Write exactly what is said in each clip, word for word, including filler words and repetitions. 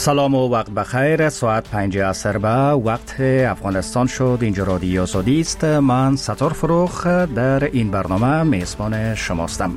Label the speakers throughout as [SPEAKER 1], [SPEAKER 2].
[SPEAKER 1] سلام و وقت بخیر. ساعت پنج عصر به وقت افغانستان شد. اینجا رادیو آزادی است. من ستار فروخ در این برنامه میزبان شماستم.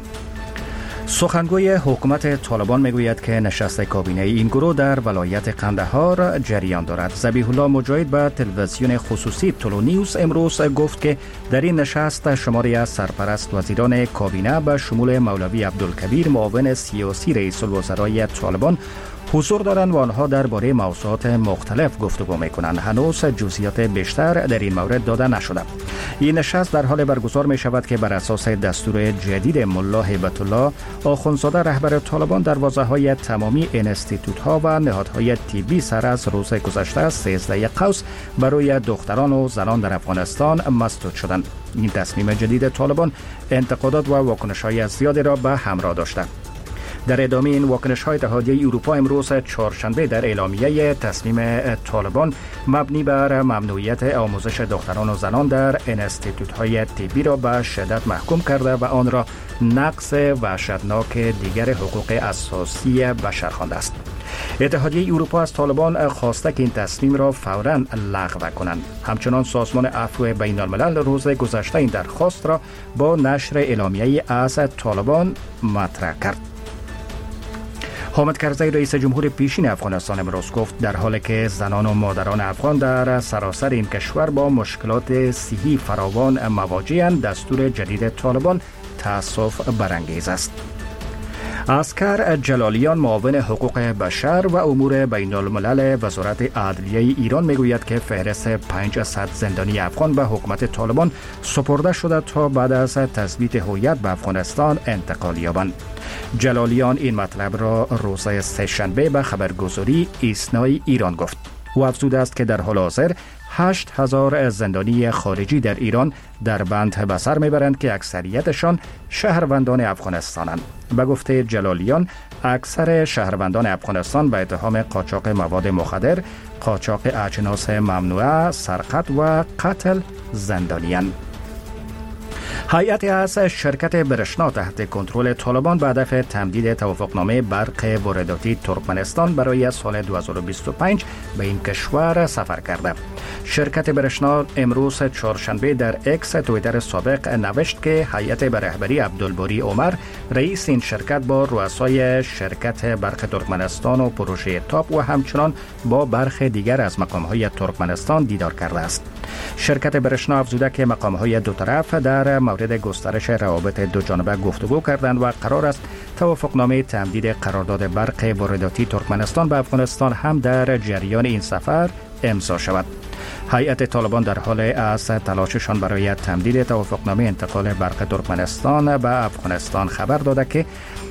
[SPEAKER 1] سخنگوی حکومت طالبان میگوید که نشست کابینه این گروه در ولایت قندهار جریان دارد. ذبیح الله مجاهد به تلویزیون خصوصی طلو نیوز امروز گفت که در این نشست شماری از سرپرست وزیران کابینه به شمول مولوی عبدالکبیر معاون سیاسی رئیس الوزرای طالبان حضور دارند و آنها درباره موضوعات مختلف گفتگو میکنند. هنوز جزئیات بیشتر در این مورد داده نشده. این نشست در حال برگزار می شود که بر اساس دستور جدید ملا هیبت الله آخوندزاده رهبر طالبان دروازه های تمامی انستیتوت ها و نهادهای طبی سر از روز گذشته سیزده قوس برای دختران و زنان در افغانستان مسدود شدند. این تصمیم جدید طالبان انتقادات و واکنش های زیادی را به همراه داشته. در ادامه این واکنش های اتحادیه اروپا امروز چهارشنبه در اعلامیه تصمیم طالبان مبنی بر ممنوعیت آموزش دختران و زنان در انستیتوت های طبی را به شدت محکوم کرده و آن را نقض وحشتناک دیگر حقوق اساسی بشر خوانده است. اتحادیه اروپا از طالبان خواسته که این تصمیم را فوراً لغو کنند. همچنان سازمان عفو بین الملل روز گذشته این درخواست را با نشر اعلامیه از طالبان مطرح کرد. حامد کرزی رئیس جمهور پیشین افغانستان امروز گفت در حالی که زنان و مادران افغان در سراسر این کشور با مشکلات صحی فراوان مواجه‌اند، دستور جدید طالبان تأسف برانگیز است. اسکر جلالیان معاون حقوق بشر و امور بین الملل وزارت عدلیه ایران میگوید که فهرست پانصد زندانی افغان به حکومت طالبان سپرده شده تا بعد از تثبیت هویت به افغانستان انتقال یابند. جلالیان این مطلب را روز سه‌شنبه به خبرگزاری ایسنای ایران گفت. او افزوده است که در حال حاضر هشت هزار زندانی خارجی در ایران در بند به سر میبرند که اکثریتشان شهروندان افغانستانند. به گفته جلالیان اکثر شهروندان افغانستان به اتهام قاچاق مواد مخدر، قاچاق اجناس ممنوعه، سرقت و قتل زندانی‌اند. هیئت از شرکت برشنا تحت کنترل طالبان به هدف تمدید توافقنامه برق وارداتی ترکمنستان برای سال دو هزار و بیست و پنج به این کشور سفر کرده. شرکت برشنا امروز چهارشنبه در اکس توییتر سابق نوشت که هیئت به رهبری عبدالباری عمر رئیس این شرکت با رؤسای شرکت برق ترکمنستان و پروژه تاپ و همچنان با برخی دیگر از مقام‌های ترکمنستان دیدار کرده است. شرکت برشنا افزوده که مقام‌های دو طرف در مورد گسترش روابط دو جانبه گفتگو کردند و قرار است توافقنامه تمدید قرارداد برق وارداتی ترکمنستان به افغانستان هم در جریان این سفر امضا شود. هیئت طالبان در حال از تلاششان برای تمدید توافقنامه انتقال برق ترکمنستان به افغانستان خبر داده که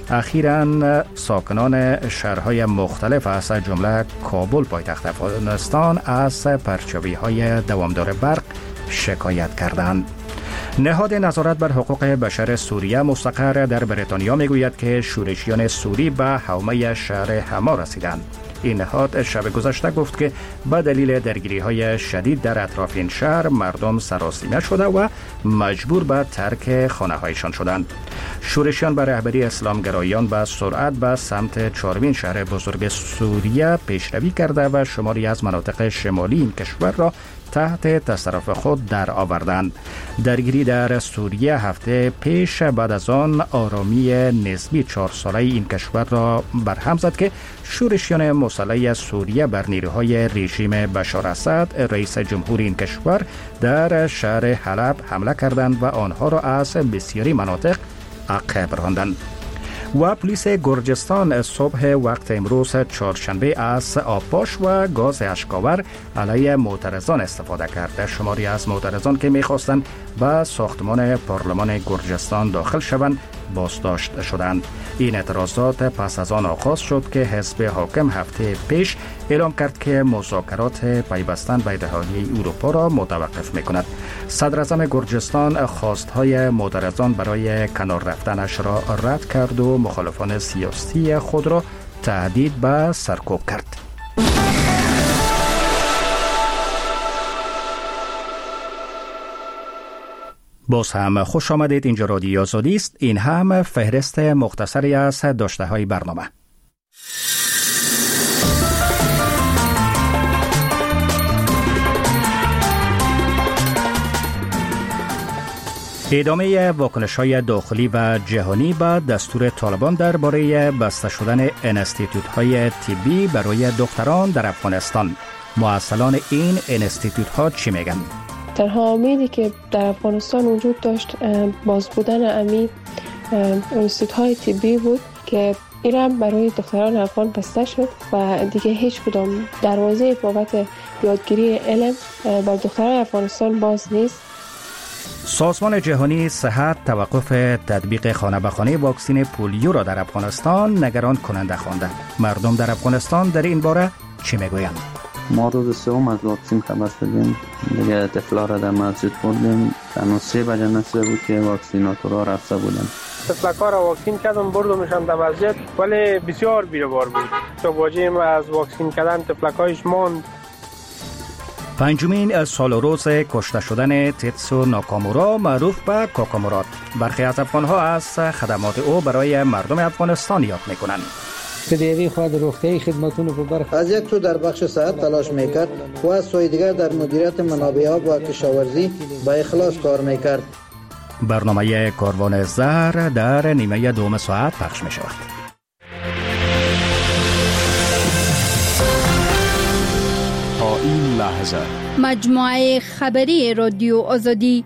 [SPEAKER 1] اخیراً ساکنان شهرهای مختلف از جمله کابل پایتخت افغانستان از پرچاوی‌های دوامدار برق شکایت کردند. نهاد نظارت بر حقوق بشر سوریه مستقر در بریتانیا میگوید که شورشیان سوری به حومه شهر حما رسیدند. این نهاد شب گذشته گفت که به دلیل درگیری‌های شدید در اطراف این شهر مردم سراسیمه شده و مجبور به ترک خانه‌هایشان شدند. شورشیان به رهبری اسلامگرایان به سرعت به سمت چهارمین شهر بزرگ سوریه پیشروی کرده و شماری از مناطق شمالی این کشور را تحت تصرف خود در آوردند. درگیری در سوریه هفته پیش بعد از آن آرامی نسبی چهار ساله این کشور را برهم زد که شورشیان مسلح سوریه بر نیروهای رژیم بشار اسد رئیس جمهور این کشور در شهر حلب حمله کردند و آنها را از بسیاری مناطق عقب راندند. و پلیس گرجستان صبح وقت امروز چهارشنبه از آبپاش و گاز اشکاور علیه معترضان استفاده کرد. شماری از معترضان که می‌خواستند به ساختمان پارلمان گرجستان داخل شوند بازداشت شدند. این اعتراضات پس از آن آغاز شد که حزب حاکم هفته پیش اعلام کرد که مذاکرات پیوستن به اتحادیه اروپا را متوقف می‌کند. صدر اعظم گرجستان خواست‌های معترضان برای کنار رفتنش را رد کرد و مخالفان سیاسی خود را تهدید به سرکوب کرد. باز هم خوش آمدید. اینجا رادیو آزادی است. این هم فهرست مختصری از داشته های برنامه. ادامه واکنش‌های داخلی و جهانی به دستور طالبان درباره بسته شدن انستیتوت‌های طبی برای دختران در افغانستان. مؤسسان این انستیتوت‌ها چی میگن؟
[SPEAKER 2] تنها امیدی که در افغانستان وجود داشت باز بودن امی انستیتوت‌های طبی بود که ایران برای دختران افغان بسته شد و دیگه هیچ کدام دروازه بابت یادگیری علم بر دختران افغانستان باز نیست.
[SPEAKER 1] سازمان جهانی صحت توقف تطبیق خانه به خانه واکسن پولیو را در افغانستان نگران کننده خوانده. مردم در افغانستان در این باره چی میگویند؟
[SPEAKER 3] ما روز سوم از واکسن خبر شدیم، دیگه طفلا را در مسجد بردیم، تنها سه بجه نصفه بود که واکسیناتورها رفته بودن.
[SPEAKER 4] طفلکا را واکسین کردم، بردمشان در مسجد، ولی بسیار بیروبار بود. تو واجه ما از واکسین کردن طفلکایش ماند.
[SPEAKER 1] پنجمین سال و روز کشته شدن تیتسو ناکامورا معروف به کاکامورات. برخی از افغانها از خدمات او برای مردم افغانستان یاد میکنند.
[SPEAKER 5] که دیوی خود روغتیایی خدماتون رو برخ
[SPEAKER 6] از یک تو در بخش صحت تلاش میکرد و از سوی دیگر در مدیریت منابع آب و کشاورزی با اخلاص کار میکرد.
[SPEAKER 1] برنامه کاروان زهر در نیمه دوم ساعت پخش می شود.
[SPEAKER 7] تا این لحظه
[SPEAKER 8] مجموعه خبری رادیو آزادی.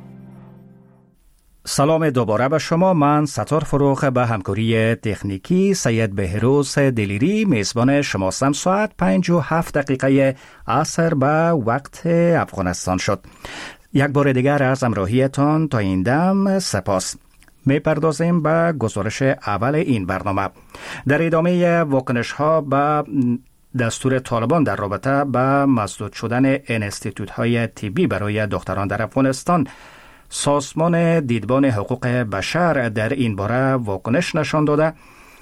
[SPEAKER 1] سلام دوباره به شما. من ستار فروخ به همکاری تکنیکی سید بهروز دلیری میزبان شماستم. ساعت پنج و هفت دقیقه عصر به وقت افغانستان شد. یک بار دیگر از همراهیتان تا این دم سپاس. می پردازیم به گزارش اول این برنامه. در ادامه واکنش ها به دستور طالبان در رابطه به مسدود شدن انستیتوت های طبی برای دختران در افغانستان، سازمان دیدبان حقوق بشر در این باره واکنش نشان داده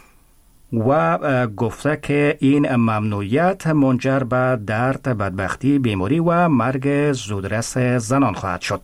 [SPEAKER 1] و گفته که این ممنوعیت منجر به درد، بدبختی، بیماری و مرگ زودرس زنان خواهد شد.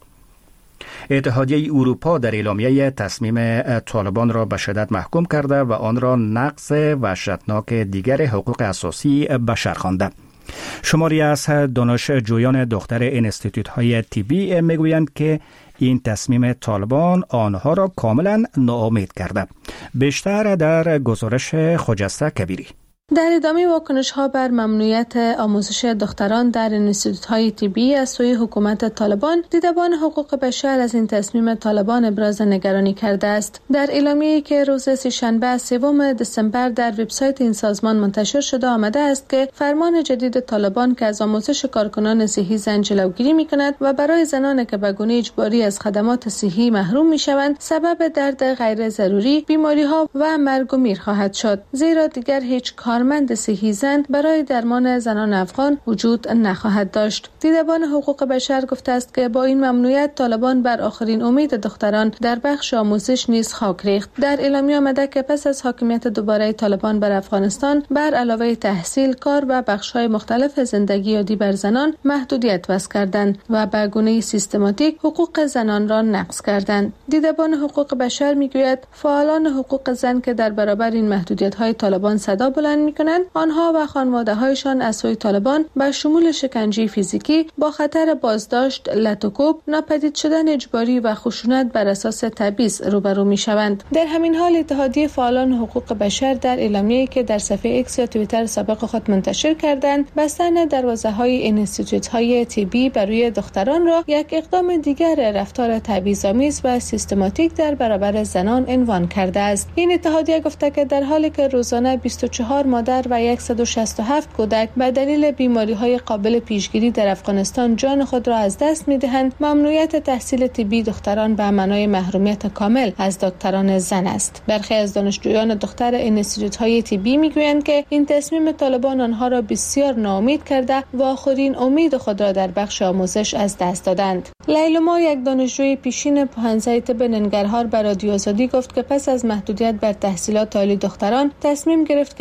[SPEAKER 1] اتحادیه اروپا در اعلامیه تصمیم طالبان را به شدت محکوم کرده و آن را نقض وحشتناک دیگر حقوق اساسی بشر خوانده. شماری از دانشجویان دختر انستیتوت های طبی میگویند که این تصمیم طالبان آنها را کاملا ناامید کرده. بیشتر در گزارش خجسته کبیری.
[SPEAKER 9] در ادامه واکنش‌ها بر ممنوعیت آموزش دختران در انستیتوت‌های طبی از سوی حکومت طالبان، دیدبان حقوق بشر از این تصمیم طالبان ابراز نگرانی کرده است. در اعلامیه‌ای که روز سه‌شنبه سوم دسامبر در وبسایت این سازمان منتشر شده آمده است که فرمان جدید طالبان که از آموزش کارکنان صحی زن جلوگیری می‌کند و برای زنان که به گونه اجباری از خدمات صحی محروم می‌شوند سبب درد غیر ضروری، بیماری‌ها و مرگ و میر خواهد شد، زیرا دیگر هیچ کارمند صحی زن برای درمان زنان افغان وجود نخواهد داشت. دیدبان حقوق بشر گفته است که با این ممنوعیت طالبان بر آخرین امید دختران در بخش آموزش نیز خاک ریخت. در اعلامیه آمده که پس از حاکمیت دوباره طالبان بر افغانستان، بر علاوه تحصیل، کار و بخش‌های مختلف زندگی عادی بر زنان محدودیت وضع کردند و به گونه سیستماتیک حقوق زنان را نقض کردند. دیدبان حقوق بشر میگوید فعالان حقوق زن که در برابر این محدودیت‌های طالبان صدا بلند می‌کنند، آنها و خانواده‌هایشان از سوی طالبان با شمول شکنجه فیزیکی با خطر بازداشت، لطوکوب، ناپدید شدن اجباری و خشونت بر اساس تبعیض روبرو می‌شوند. در همین حال اتحادیه فعالان حقوق بشر در اعلامیه‌ای که در صفحه ایکس یا توییتر سابق خود منتشر کردند، بستن دروازه‌های انستیتوت‌های طبی برای دختران را یک اقدام دیگر رفتار تبعیض‌آمیز و سیستماتیک در برابر زنان عنوان کرده است. این اتحادیه گفته که در حالی که روزانه بیست و چهار مادر و صد و شصت و هفت کودک به دلیل بیماری‌های قابل پیشگیری در افغانستان جان خود را از دست می‌دهند، ممنوعیت تحصیل طبی دختران به معنای محرومیت کامل از دکتران زن است. برخی از دانشجویان دختر انستیتوت‌های طبی می‌گویند که این تصمیم طالبان آنها را بسیار ناامید کرده و آخرین امید خود را در بخش آموزش از دست دادند. لیلما، یک دانشجوی پیشین پوهنځی طب ننگرهار، به رادیو آزادی گفت که پس از محدودیت بر تحصیلات عالی دختران تصمیم گرفت که تحصیل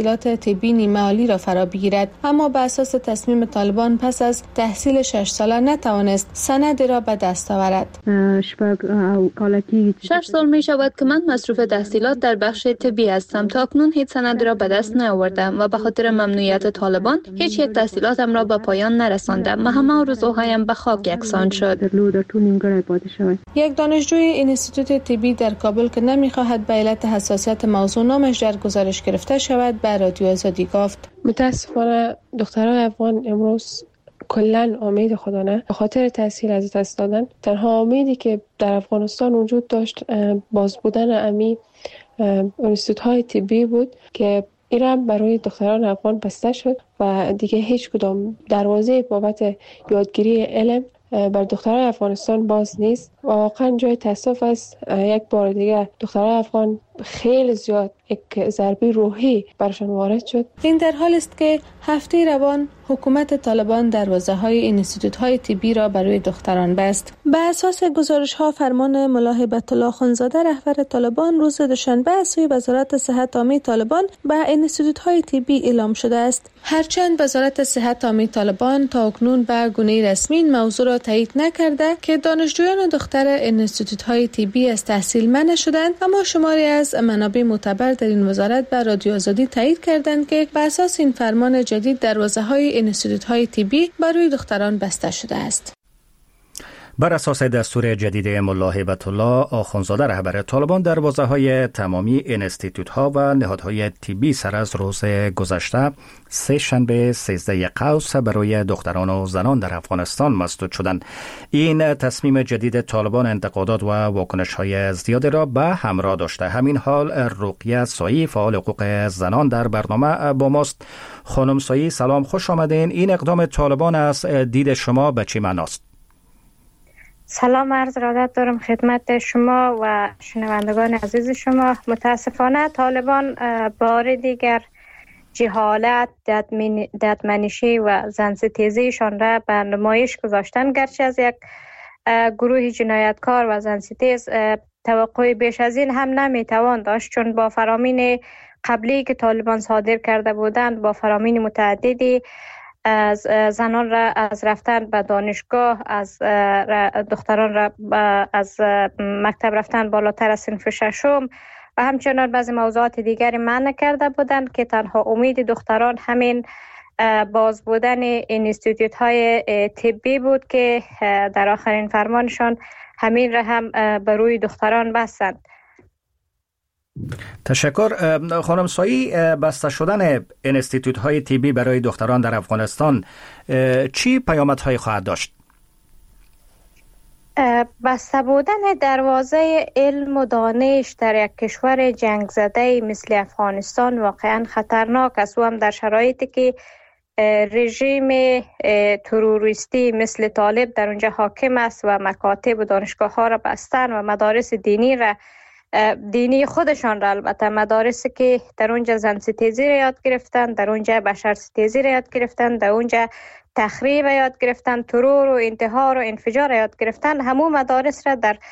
[SPEAKER 9] تحصیلات طبی نیمه عالی را فرا بگیرد، اما به اساس تصمیم طالبان پس از تحصیل شش ساله نتوانست سندی را به دست آورد.
[SPEAKER 10] شش سال می شود که من مصروف تحصیلات در بخش طبی هستم. تا اکنون هیچ سندی را به دست نیاوردم و به خاطر ممنوعیت طالبان هیچ یک تحصیلاتم را به پایان نرساندم و همه آرزوهایم به خاک یکسان شد.
[SPEAKER 9] یک دانشجوی انستیتوت طبی در کابل که نمی‌خواهد به علت حساسیت موضوع نامش در گزارش گرفته شود به رادیو آزادی گفت:
[SPEAKER 2] متاسفانه دختران افغان امروز کلن امید خدا نه به خاطر تحصیل از دست دادن. تنها امیدی که در افغانستان وجود داشت باز بودن امی انستیتوت های طبی بود که ایران برای دختران افغان بسته شد و دیگه هیچ کدام دروازه بابت یادگیری علم بر دختران افغانستان باز نیست. واقعا جای تاسف است. یک بار دیگه دختران افغان خیلی زیاد یک ضربه روحی برشان وارد شد.
[SPEAKER 9] این در حال است که هفته روان حکومت طالبان دروازه‌های انستیتوت‌های طبی را برای دختران بست. به اساس گزارش‌ها فرمان ملا هیبت الله اخوندزاده رهبر طالبان روز دوشنبه از سوی وزارت صحت عامه طالبان به انستیتوت‌های طبی اعلام شده است. هرچند وزارت صحت عامه طالبان تا اکنون به گونه رسمی این موضوع را تایید نکرده که دانشجویان دختر انستیتوت‌های طبی از تحصیل منع شدند، اما شماری از منابع معتبر در این وزارت به رادیو آزادی تایید کردند که بر اساس این فرمان جدید دروازه‌های انستیتوت‌های طبی برای دختران بسته شده است.
[SPEAKER 1] بر اساس دستور جدید ملا هیبت الله آخوندزاده رهبر طالبان دروازه‌های تمامی انستیتوت‌ها و نهادهای طبی سر از روز گذشته سه شنبه سیزده قوس برای دختران و زنان در افغانستان مسدود شدند. این تصمیم جدید طالبان انتقادات و واکنش‌های زیادی را به همراه داشته. همین حال رقیه سایی فعال حقوق زنان در برنامه با ماست. خانم سایی سلام، خوش آمدین. این اقدام طالبان از دید شما به چی معناست؟
[SPEAKER 11] سلام عرض ارادت دارم خدمت شما و شنوندگان عزیز شما. متاسفانه طالبان بار دیگر جهالت، ددمنشی و زنستیزیشان را به نمایش گذاشتن. گرچه از یک گروه جنایتکار و زنستیز توقع بیش از این هم نمیتوان داشت، چون با فرامین قبلی که طالبان صادر کرده بودند، با فرامین متعددی از زنان را از رفتن به دانشگاه، از دختران را از مکتب رفتن بالاتر از صنف ششم و همچنان بعضی موضوعات دیگری منع کرده بودند که تنها امید دختران همین باز بودن انستیتوت های طبی بود که در آخرین فرمانشان همین را هم بر روی دختران بستند.
[SPEAKER 1] تشکر. خانم سایی، بسته شدن انستیتوت های طبی برای دختران در افغانستان چی پیامدهای خواهد داشت؟
[SPEAKER 11] بسته بودن دروازه علم و دانش در یک کشور جنگ زده مثل افغانستان واقعا خطرناک است، و هم در شرایطی که رژیم تروریستی مثل طالب در اونجا حاکم است و مکاتب و دانشگاه ها را بستن و مدارس دینی را دینی خودشان را، البته مدارسی که در اونجا زنستیزی را یاد گرفتن، در اونجا بشرستیزی را یاد گرفتن، در اونجا تخریب یاد گرفتن، ترور و انتحار و انفجار یاد گرفتن، همون مدارس را در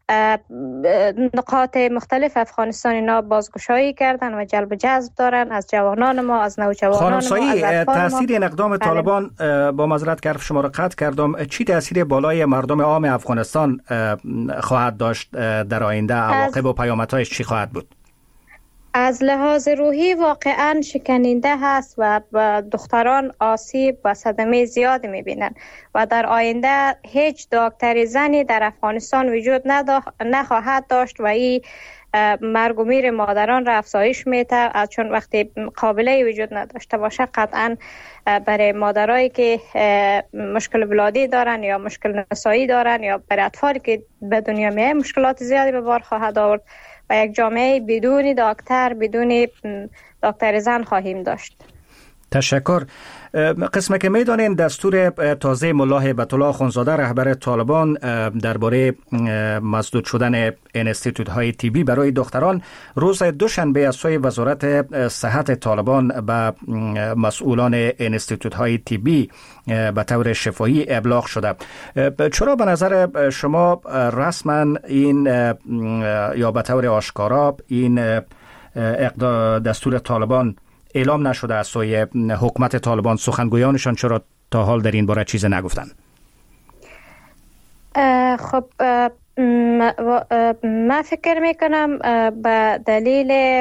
[SPEAKER 11] نقاط مختلف افغانستان اینا بازگشایی کردن و جلب جذب دارن از جوانان ما، از نوجوانان
[SPEAKER 1] خانم
[SPEAKER 11] ما.
[SPEAKER 1] سایی، تاثیر این اقدام طالبان با معذرت که شما را قطع کردم، چی تاثیر بالای مردم عام افغانستان خواهد داشت در آینده؟ عواقب و پیامدهایش چی خواهد بود؟
[SPEAKER 11] از لحاظ روحی واقعا شکننده هست و دختران آسیب و صدمه زیاد میبینن و در آینده هیچ دکتر زنی در افغانستان وجود نخواهد داشت و این مرگ و میر مادران را افزایش میده، چون وقتی قابله وجود نداشته باشه قطعا برای مادرایی که مشکل ولادی دارن یا مشکل نسایی دارن یا برای اطفالی که به دنیا میاد مشکلات زیادی به بار خواهد آورد و یک جامعه بدون دکتر، بدون دکتر زن خواهیم داشت.
[SPEAKER 1] تشکر. قسمه که میدانین دستور تازه ملا هیبت الله اخوندزاده رهبر طالبان درباره مسدود شدن انستیتوت های طبی برای دختران روز دوشنبه از سوی وزارت صحت طالبان به مسئولان انستیتوت های طبی به طور شفاهی ابلاغ شده. چرا به نظر شما رسما این یا به طور آشکارا این دستور طالبان اعلام نشده از سوی حکومت طالبان؟ سخنگویانشان چرا تا حال در این باره چیز نگفتن؟
[SPEAKER 11] خب من فکر میکنم به دلیل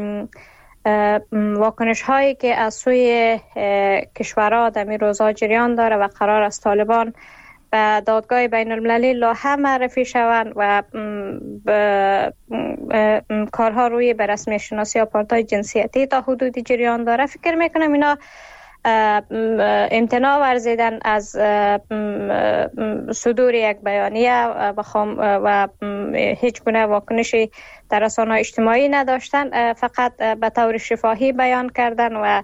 [SPEAKER 11] واکنش هایی که از سوی کشورها در این روزها جریان داره و قرار است طالبان به دادگاه بین المللی لاحه معرفی شوند و کارها روی به رسمی شناسی آپارتاید جنسیتی تا حدودی جریان داره، فکر میکنم اینا امتناع ورزیدن از صدور یک بیانیه و هیچ گونه واکنشی در رسانه‌های اجتماعی نداشتن، فقط به طور شفاهی بیان کردن و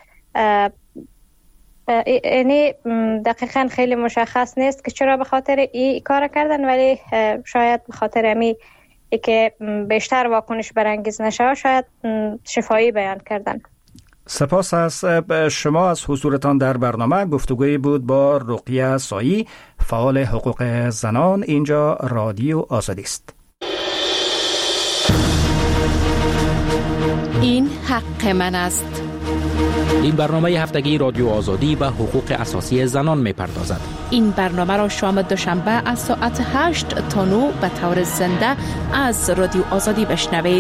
[SPEAKER 11] یعنی دقیقاً خیلی مشخص نیست که چرا به خاطر این کار کردن، ولی شاید به خاطر امی که بیشتر واکنش برانگیز نشه شاید شفاهی بیان کردن.
[SPEAKER 1] سپاس از شما از حضورتان در برنامه. گفتگوی بود با رقیه سایی، فعال حقوق زنان. اینجا رادیو آزادی است.
[SPEAKER 12] این حق من است.
[SPEAKER 13] این برنامه هفتگی رادیو آزادی به حقوق اساسی زنان می پردازد.
[SPEAKER 12] این برنامه را شام دوشنبه از ساعت هشت تا نه به طور زنده از رادیو آزادی بشنوید.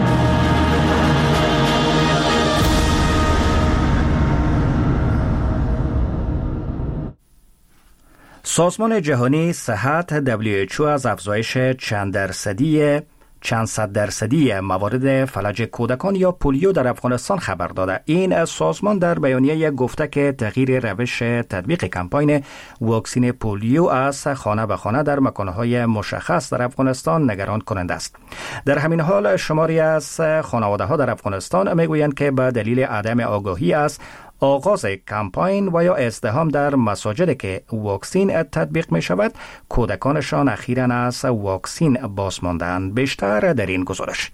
[SPEAKER 1] سازمان جهانی صحت دبلیو اچ او از افزایش چند درصدی چند صد درصدی موارد فلج کودکان یا پولیو در افغانستان خبر داده. این سازمان در بیانیه گفته که تغییر روش تطبیق کمپاین واکسین پولیو از خانه به خانه در مکانهای مشخص در افغانستان نگران کننده است. در همین حال شماری از خانواده‌ها در افغانستان میگویند که به دلیل عدم آگاهی از آغاز کمپاین و یا ازدحام در مساجد که واکسین تطبیق می شود، کودکانشان اخیراً از واکسین باز ماندند. بیشتر در این گزارش.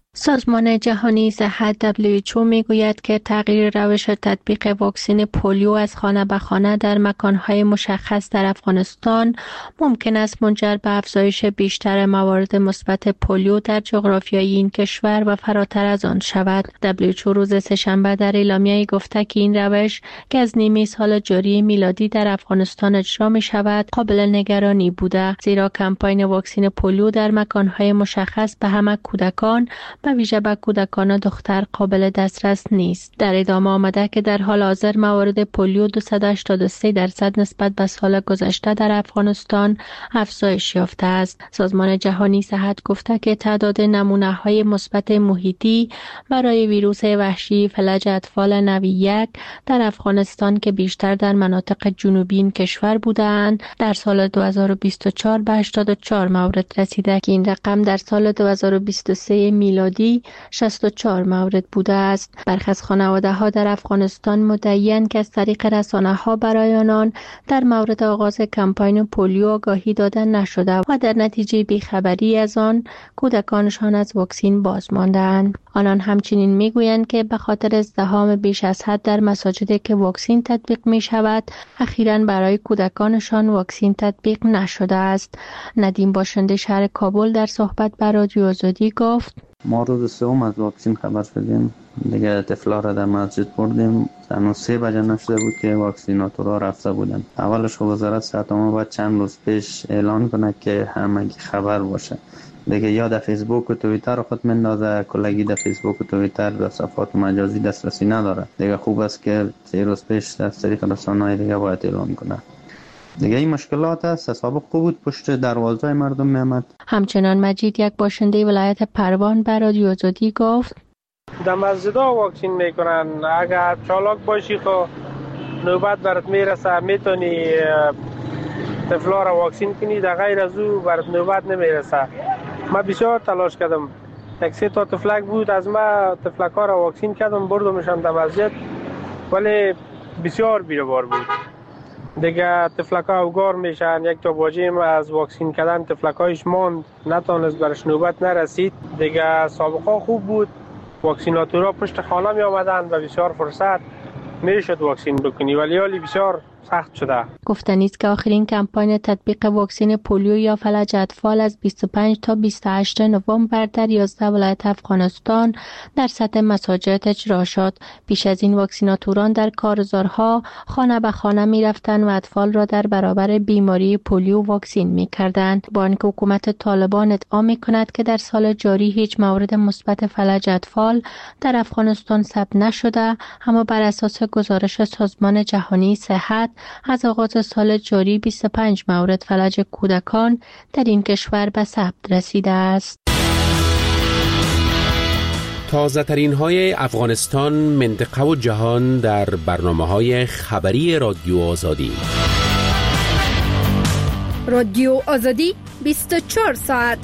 [SPEAKER 10] سازمان جهانی صحت دبلیو اچ او میگوید که تغییر روش تطبیق واکسن پولیو از خانه به خانه در مکانهای مشخص در افغانستان ممکن است منجر به افزایش بیشتر موارد مثبت پولیو در جغرافیای این کشور و فراتر از آن شود. دبلیو اچ او روز سه‌شنبه در اعلامیه‌ای گفته که این روش که از نیمه سال جاری میلادی در افغانستان اجرا می شود قابل نگرانی بوده، زیرا کمپاین واکسن پولیو در مکانهای مشخص به همه کودکان به ویژه به کودکان دختر قابل دسترس نیست. در ادامه آمده که در حال حاضر موارد پولیو دویست و هشتاد و سه درصد نسبت به سال گذشته در افغانستان افزایش یافته است. سازمان جهانی صحت گفته که تعداد نمونه‌های مثبت محیطی برای ویروس وحشی فلج اطفال نوع یک در افغانستان که بیشتر در مناطق جنوبی این کشور بودند در سال دو هزار و بیست و چهار به هشتاد و چهار مورد رسیده که این رقم در سال دو هزار و بیست و سه میلادی شصت و چهار مورد بوده است. برخی از خانواده‌ها در افغانستان مدعی‌اند که از طریق رسانه‌ها برای آنان در مورد آغاز کمپاین پولیو آگاهی داده نشده و در نتیجه بیخبری از آن کودکانشان از واکسین باز مانده‌اند. آنان همچنین میگویند که به خاطر ازدحام بیش از حد در مساجدی که واکسین تطبیق می شود اخیراً برای کودکانشان واکسین تطبیق نشده است. ندیم باشنده شهر کابل در صحبت با رادیو آزادی گفت:
[SPEAKER 3] ما روز سوم از واکسین خبر شدیم، دیگه طفلا را در مسجد بردیم، هنوز سه بجه نشده بود که واکسیناتورها رفته بودن. اولش خب وزارت صحت ما باید چند روز پیش اعلان کنه که همگی خبر باشه. دیگه یا در فیسبوک و توییتر خود مندازه، کلگی در فیسبوک و توییتر و صفحات مجازی دسترسی نداره. دیگه خوب است که سه روز پیش از طریق رسانه‌های دیگه باید اعلان کنه. دیگه این مشکلات است، سابق بود پشت دروازه مردم میامد.
[SPEAKER 10] همچنان مجید یک باشنده ولایت پروان بر رادیو آزادی گفت:
[SPEAKER 4] در مسجدها واکسین میکنن، اگر چالاک باشی خب نوبت برات میرسه میتونی طفلا را واکسین کنی، در غیر از او برات نوبت نمیرسه. من بسیار تلاش کردم، یک سه تا طفلک بود از ما طفلک ها را واکسین کردم بردمشان در مسجد، ولی بسیار بیروبار بود. دیگه طفلک ها اوگار میشن، یک تا باجه ما از واکسین کردن طفلک هایش ماند، نتونست برش نوبت نرسید. دیگه سابقا خوب بود، واکسیناتورها پشت خانه می آمدن و بسیار فرصت میشد واکسین بکنی، ولی حالی بسیار سخت شده.
[SPEAKER 10] گفتنی است که آخرین کمپاین تطبیق واکسن پولیو یا فلج اطفال از بیست و پنج تا بیست و هشت نوامبر در یازده ولایت افغانستان در سطح مساجد اجرا شد. پیش از این واکسیناتوران در کارزارها خانه به خانه می رفتند و اطفال را در برابر بیماری پولیو واکسین می کردند. با اینکه حکومت طالبان ادعا می کند که در سال جاری هیچ مورد مثبت فلج اطفال در افغانستان ثبت نشده، اما بر اساس گزارش سازمان جهانی صحت از آغاز سال جاری بیست و پنج مورد فلج کودکان در این کشور به ثبت رسیده است.
[SPEAKER 13] تازه ترین های افغانستان، منطقه و جهان در برنامه های خبری رادیو آزادی.
[SPEAKER 8] رادیو آزادی بیست و چهار ساعت.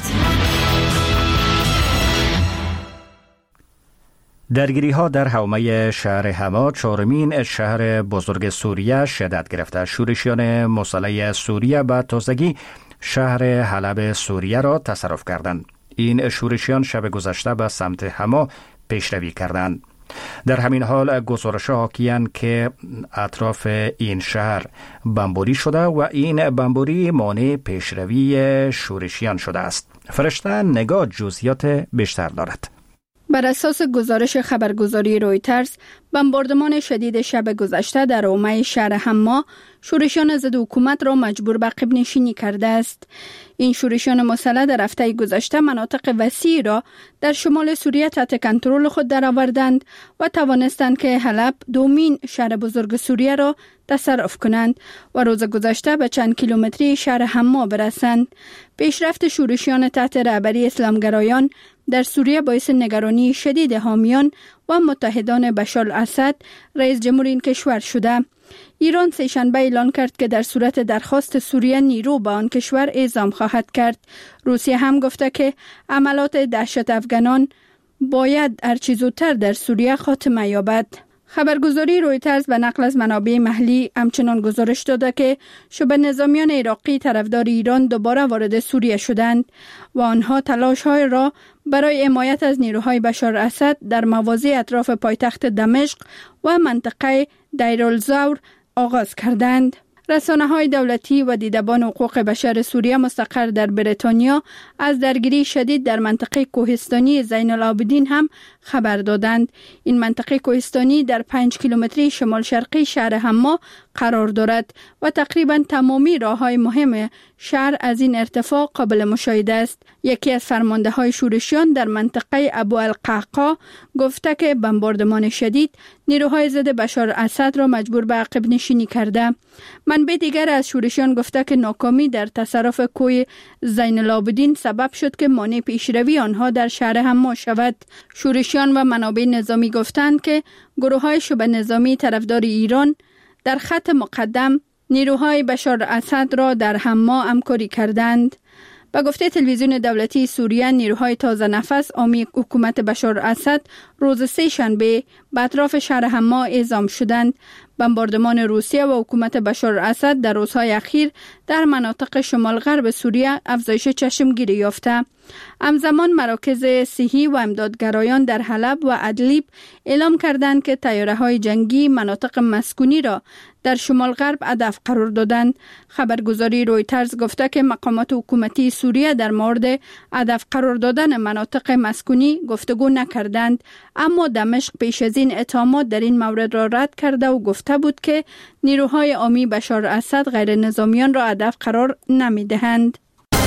[SPEAKER 1] درگیری ها در حومه شهر حما، چهارمین شهر بزرگ سوریه، شدت گرفته. شورشیان مسلح سوریه به تازگی شهر حلب سوریه را تصرف کردند. این شورشیان شب گذشته به سمت حما پیشروی کردند. در همین حال گزارش حاکیان که اطراف این شهر بمباری شده و این بمباری مانع پیشروی شورشیان شده است. فرشته نگاه جزئیات بیشتر دارد.
[SPEAKER 8] بر اساس گزارش خبرگزاری رویترز، بمباردمان شدید شب گذشته در حومه شهر حما شورشیان ضد حکومت را مجبور به عقب نشینی کرده است. این شورشیان مسلح در هفته گذشته مناطق وسیعی را در شمال سوریه تحت کنترل خود درآوردند و توانستند که حلب، دومین شهر بزرگ سوریه را تصرف کنند و روز گذشته به چند کیلومتری شهر حما برسند. پیشرفت شورشیان تحت رهبری اسلامگرایان در سوریه باعث نگرانی شدید حامیان و متحدان بشار الاسد، رئیس جمهور این کشور شده. ایران سه‌شنبه اعلان کرد که در صورت درخواست سوریه نیرو به آن کشور اعزام خواهد کرد. روسیه هم گفته که عملات دهشت افغانان باید هرچه زودتر در سوریه خاتمه یابد. خبرگزاری رویترز به نقل از منابع محلی همچنان گزارش داده که شبه نظامیان عراقی طرفدار ایران دوباره وارد سوریه شدند و آنها تلاش‌های را برای حمایت از نیروهای بشار اسد در مواضع اطراف پایتخت دمشق و منطقه دیرالزور آغاز کردند. رسانه‌های دولتی و دیدبان حقوق بشر سوریه مستقر در بریتانیا از درگیری شدید در منطقه کوهستانی زین العابدین هم خبر دادند. این منطقه کوهستانی در پنج کیلومتری شمال شرقی شهر حما قرار دارد و تقریباً تمامی راه‌های مهم شهر از این ارتفاع قابل مشاهده است. یکی از فرمانده‌های شورشیان در منطقه ابو القعقاع گفته که بمباردمان شدید نیروهای ضد بشار اسد را مجبور به عقب نشینی کرده. منبع دیگر از شورشیان گفته که ناکامی در تصرف کوه زین العابدین سبب شد که مانع پیشروی آنها در شهر حما شود. شورشیان و منابع نظامی گفتند که گروه‌های شبه نظامی طرفدار ایران در خط مقدم نیروهای بشار اسد را در حما همکاری کردند. به گفته تلویزیون دولتی سوریه، نیروهای تازه نفس حامی حکومت بشار اسد روز سه شنبه به اطراف شهر حما اعزام شدند. بمباردمان روسیه و حکومت بشار اسد در روزهای اخیر در مناطق شمال غرب سوریه افزایش چشمگیری یافته. همزمان مراکز صحی و امدادگرایان در حلب و ادلیب اعلام کردند که طیاره‌های جنگی مناطق مسکونی را در شمال غرب هدف قرار دادند. خبرگزاری رویترز گفته که مقامات حکومتی سوریه در مورد هدف قرار دادن مناطق مسکونی گفتگو نکردند، اما دمشق پیش از این اتهامات در این مورد را رد کرده و گفته بود که نیروهای حامی بشار اسد غیر نظامیان را هدف قرار نمی‌دهند.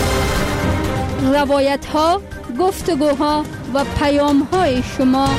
[SPEAKER 8] روایت ها، گفتگوها و پیام های شما.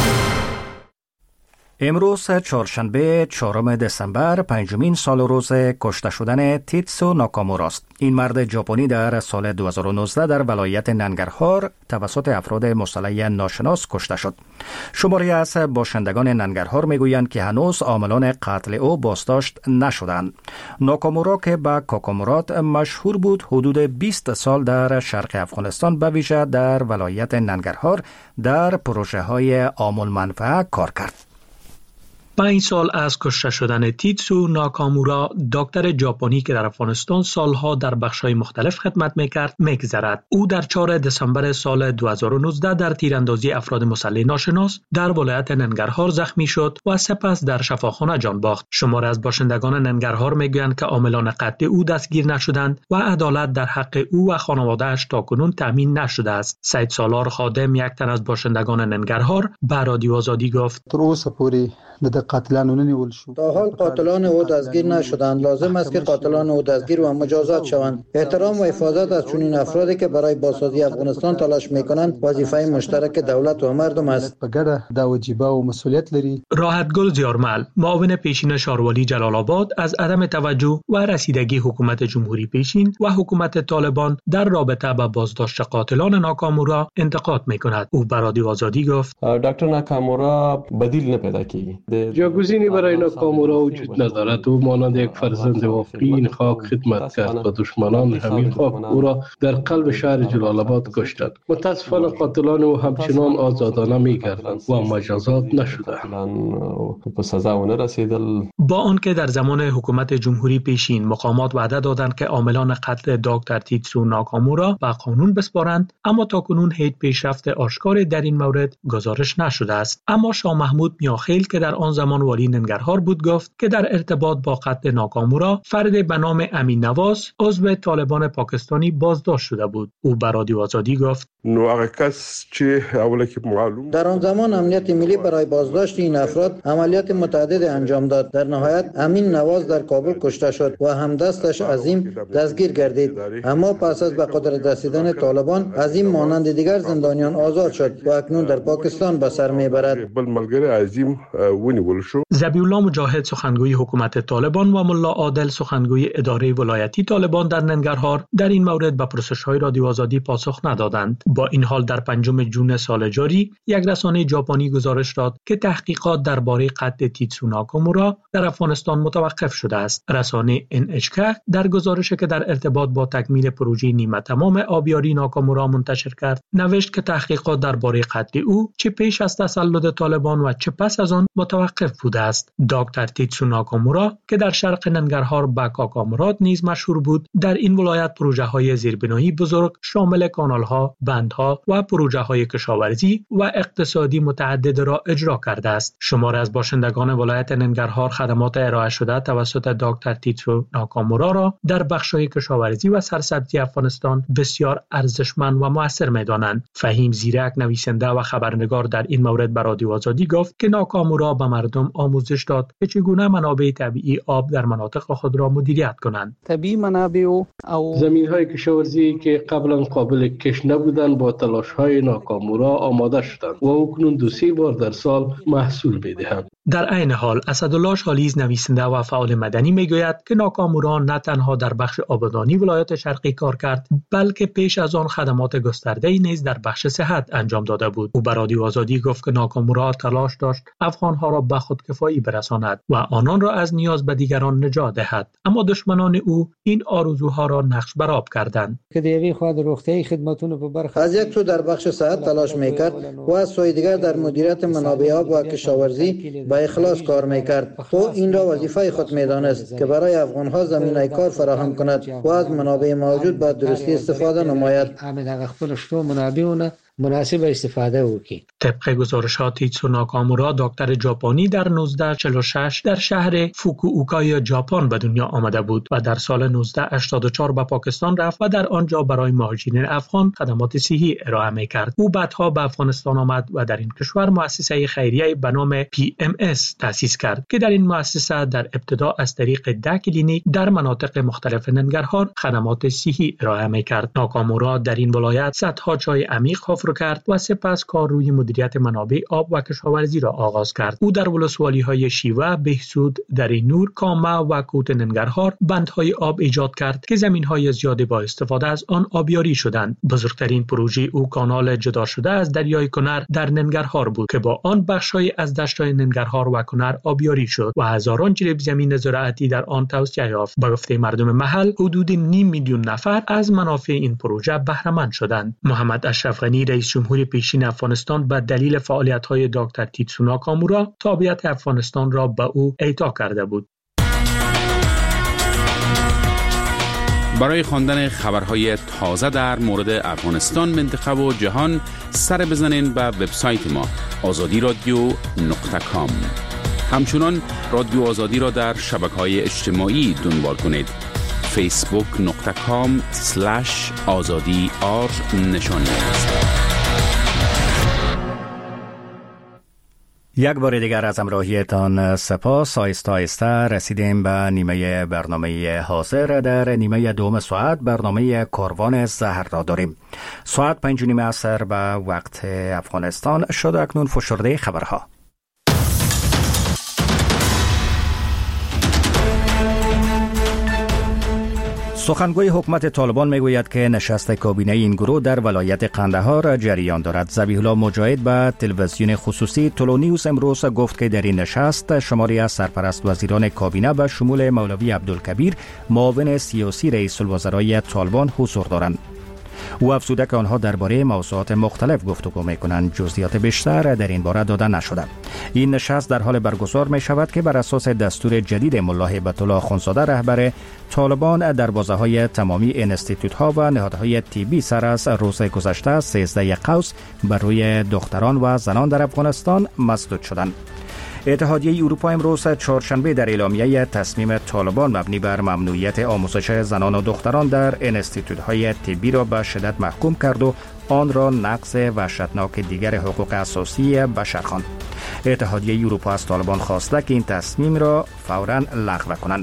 [SPEAKER 1] امروز چهارشنبه چهارم دسامبر پنجمین سال روز کشته شدن تیتسو ناکامورا است. این مرد ژاپنی در سال دو هزار و نوزده در ولایت ننگرهار توسط افراد مسلح ناشناس کشته شد. شماری از باشندگان ننگرهار میگویند که هنوز عاملان قتل او بازداشت نشدند. ناکامورا که به کاکامورات مشهور بود، حدود بیست سال در شرق افغانستان به ویژه در ولایت ننگرهار در پروژه های عام المنفعه کار کرد.
[SPEAKER 14] پنج سال از کشته شدن تیتسو ناکامورا، دکتر ژاپنی که در افغانستان سالها در بخش‌های مختلف خدمت می‌کرد، می‌گذرد. او در چهارم دسامبر سال دو هزار و نوزده در تیراندازی افراد مسلح ناشناس در ولایت ننگرهار زخمی شد و سپس در شفاخانه جان باخت. شماری از باشندگان ننگرهار می‌گویند که عاملان قتل او دستگیر نشدند و عدالت در حق او و خانواده‌اش تاکنون تامین نشده است. سید سالار خادم، یک تن از باشندگان ننگرهار، به رادیو آزادی گفت:
[SPEAKER 15] د قاتلانو ننیول شو.
[SPEAKER 6] تا حال قاتلان او دستگیر نشدند. لازم است که قاتلان او دستگیر و مجازات شوند. احترام و حفاظت از چنین افرادی که برای بازسازی افغانستان تلاش میکنند وظیفه مشترک دولت و مردم است.
[SPEAKER 15] په ګډه دا واجب او مسئولیت لري.
[SPEAKER 14] راحت گل زیارمل، معاون پیشین شاروالی جلال آباد، از عدم توجه و رسیدگی حکومت جمهوری پیشین و حکومت طالبان در رابطه با بازداشت قاتلان ناکامورا انتقاد میکند. او به رادیو آزادی گفت:
[SPEAKER 16] دکتر ناکامورا بدیل نپیدا کی.
[SPEAKER 17] جاگزینی برای ناکامورا وجود ندارد. او مانند یک فرزند واقعی این خاک خدمت کرد و دشمنان همین خاک او را در قلب شهر جلال آباد کشتند. متاسفانه قاتلان او همچنان آزادانه می‌گردند و مجازات نشدند.
[SPEAKER 16] به سزا نرسیدل.
[SPEAKER 14] با آنکه در زمان حکومت جمهوری پیشین مقامات وعده دادند که عاملان قتل دکتر تیتسو ناکامورا به قانون بسپارند، اما تاکنون هیچ پیشرفت آشکاری در این مورد گزارش نشده است. اما شاه محمود میاخیل که در آن زمان والی ننگرهار بود گفت که در ارتباط با قتل ناکامورا فرد به نام امین نواز عضو طالبان پاکستانی بازداشت شده بود. او به رادیو آزادی گفت:
[SPEAKER 18] نو هغه کس چې اوله کې معلوم
[SPEAKER 6] در آن زمان امنیت ملی برای بازداشت این افراد عملیات متعدد انجام داد. در نهایت امین نواز در کابل کشته شد و همدستش عظیم دستگیر گردید. اما پس از به قدرت رسیدن طالبان عظیم مانند دیگر زندانیان آزاد شد و اکنون در پاکستان به سر میبرد.
[SPEAKER 18] بل ملګری عظیم ونیول شو.
[SPEAKER 14] ذبیحالله مجاهد سخنگوی حکومت طالبان و ملا عادل سخنگوی اداره ولایتی طالبان در ننگرهار در این مورد به پرسش‌های رادیو آزادی پاسخ ندادند. با این حال در پنجم ژوئن سال جاری یک رسانه ژاپنی گزارش داد که تحقیقات درباره قتل تیتسو ناکامورا در افغانستان متوقف شده است. رسانه ان اچ کی در گزارشی که در ارتباط با تکمیل پروژه نیمه تمام آبیاری ناکامورا منتشر کرد، نوشت که تحقیقات درباره قتل او چه پیش از تسلط طالبان و چه پس از آن متوقف بوده است. دکتر تیتسو ناکامورا که در شرق ننگرهار به کاکامراد نیز مشهور بود، در این ولایت پروژه‌های زیربنایی بزرگ شامل کانال‌ها، بندها و پروژه‌های کشاورزی و اقتصادی متعدد را اجرا کرده است. شماری از باشندگان ولایت ننگرهار خدمات ارائه شده توسط دکتر تیتسو ناکامورا را در بخش‌های کشاورزی و سرسبزی افغانستان بسیار ارزشمند و مؤثر می‌دانند. فهیم زیرک، نویسنده و خبرنگار، در این مورد به رادیو آزادی گفت که ناکامورا به مردم آموزش داد که چگونه منابع طبیعی آب در مناطق خود را مدیریت کنند.
[SPEAKER 5] طبیعی منابع او
[SPEAKER 17] زمین‌های کشاورزی که قبلا قابل کش نبودند با تلاش‌های ناکامورا آماده شدند و اکنون دو سه بار در سال محصول می‌دهند.
[SPEAKER 14] در عین حال اسدالله شالیز، نویسنده و فعال مدنی، میگوید که ناکامورا نه تنها در بخش آبادانی ولایت شرقی کار کرد، بلکه پیش از آن خدمات گسترده‌ای نیز در بخش صحت انجام داده بود. او به رادیو آزادی گفت که ناکامورا تلاش داشت افغان‌ها را به خودکفایی برساند و آنان را از نیاز به دیگران نجات دهد، اما دشمنان او این آرزوها را نقش برآب کردند.
[SPEAKER 5] که دیگه خود روغتیایی خدماتونو په برخه
[SPEAKER 6] از یک سو در بخش صحت تلاش میکرد و از سوی دیگر در مدیریت منابع آب و کشاورزی با اخلاص کار میکرد. او این را وظیفه خود میدانست که برای افغان‌ها زمینه کار فراهم کند و از منابع موجود به درستی استفاده نماید.
[SPEAKER 5] همین خپل شتو منابعونه مناسب استفاده وکړي.
[SPEAKER 14] طبق گزارشات تیتسو ناکامورا، دکتر ژاپنی، در نوزده چهل و شش در شهر فوکوئوکای ژاپن به دنیا آمده بود و در سال نوزده هشتاد و چهار به پاکستان رفت و در آنجا برای مهاجرین افغان خدمات صحی ارائه می‌کرد. او بعدها به افغانستان آمد و در این کشور مؤسسه خیریه به نام پی ام اس تأسیس کرد که در این مؤسسه در ابتدا از طریق ده کلینیک در مناطق مختلف ننگرهار خدمات صحی ارائه می‌کرد. ناکامورا در این ولایت صدها چای عمیق حفر کرد و سپس کار روی مدیریت منابع آب و کشاورزی را آغاز کرد. او در ولسوالی‌های شیوه، بهسود، دره نور، کامه و کوت ننگرهار بندهای آب ایجاد کرد که زمین‌های زیادی با استفاده از آن آبیاری شدند. بزرگترین پروژه او کانال جدا شده از دریای کنر در ننگرهار بود که با آن بخش‌های از دشت‌های ننگرهار و کنر آبیاری شد و هزاران جریب زمین زراعتی در آن توسعه یافت. به گفته مردم محل، حدود نیم میلیون نفر از منافع این پروژه بهره مند شدند. محمد اشرف غنی، رئیس جمهور پیشین افغانستان به دلیل فعالیت‌های دکتر تیتسو ناکامورا تابعیت افغانستان را به او اعطا کرده بود.
[SPEAKER 13] برای خواندن خبرهای تازه در مورد افغانستان، منطقه و جهان سر بزنین به وبسایت ما آزادی رادیو نقطه کام. همچنان رادیو آزادی را در شبکه‌های اجتماعی دنبال کنید. فیسبوک نقطه کام سلش آزادی آر نشانی است.
[SPEAKER 1] یک بار دیگر از همراهیتان سپاس. آیسته آیسته رسیدیم به نیمه برنامه حاضر. در نیمه دوم ساعت برنامه کاروان زهر را داریم. ساعت پنج نیمه عصر به وقت افغانستان شد. اکنون فشرده خبرها. سخنگوی حکومت طالبان میگوید که نشست کابینه این گروه در ولایت قندهار جریان دارد. ذبیح الله مجاهد به تلویزیون خصوصی تولو نیوز امروز گفت که در این نشست شماری از سرپرست وزیران کابینه به شمول مولوی عبدالکبیر معاون سیاسی رئیس الوزرای طالبان حضور دارند. او افزوده که آنها درباره موضوعات مختلف گفتگو می‌کنند. جزئیات بیشتر در این باره داده نشده. این نشست در حال برگزار می شود که بر اساس دستور جدید ملا هیبت الله اخوندزاده رهبر طالبان دروازه‌های تمامی انستیتوت‌ها و نهادهای طبی سر از روز گذشته سیزده قوس بر روی دختران و زنان در افغانستان مسدود شدند. اتحادیه اروپا امروز چهارشنبه در اعلامیه تصمیم طالبان مبنی بر ممنوعیت آموزش زنان و دختران در انستیتوت‌های طبی را به شدت محکوم کرد و آن را نقض وحشتناک دیگر حقوق اساسی بشر خواند. اتحادیه اروپا از طالبان خواسته که این تصمیم را فوراً لغو کنند.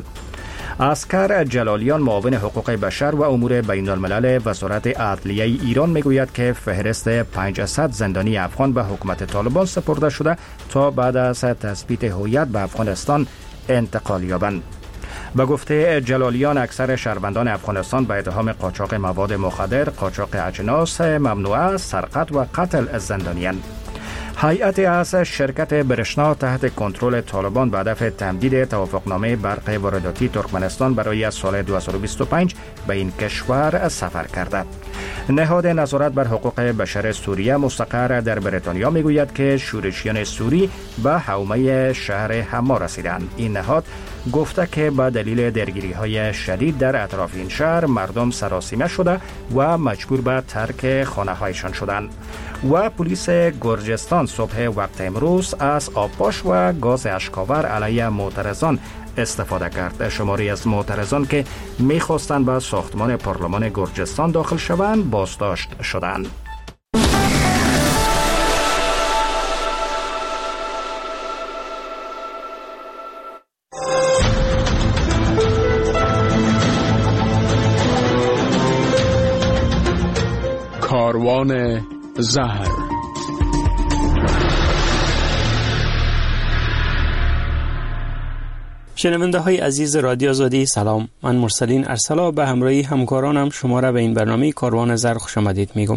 [SPEAKER 1] اسکر جلالیان معاون حقوق بشر و امور بین الملل وزارت عدلیه ایران میگوید که فهرست پانصد زندانی افغان به حکومت طالبان سپرده شده تا بعد از تثبیت هویت به افغانستان انتقال یابند. به گفته جلالیان اکثر شهروندان افغانستان به اتهام قاچاق مواد مخدر، قاچاق اجناس ممنوعه، سرقت و قتل زندانیان. هیئت از شرکت برشنا تحت کنترل طالبان به هدف تمدید توافقنامه برق وارداتی ترکمنستان برای سال دو هزار و بیست و پنج به این کشور سفر کرده. نهاد نظارت بر حقوق بشر سوریه مستقر در بریتانیا میگوید که شورشیان سوری به حومه شهر حما رسیدند. این نهاد گفته که به دلیل درگیری‌های شدید در اطراف این شهر مردم سراسیمه شده و مجبور به ترک خانه‌هایشان شدند. و پلیس گرجستان صبح وقت امروز از آبپاش و گاز اشکاور علیه معترضان استفاده کرد. شماری از معترضان که می‌خواستند به ساختمان پارلمان گرجستان داخل شوند بازداشت شدند.
[SPEAKER 7] کاروان زهر.
[SPEAKER 19] شنونده های عزیز رادیو آزادی سلام. من مرسلین ارسلا به همراهی همکارانم شما را به این برنامه کاروان زهر خوش آمدید میگم.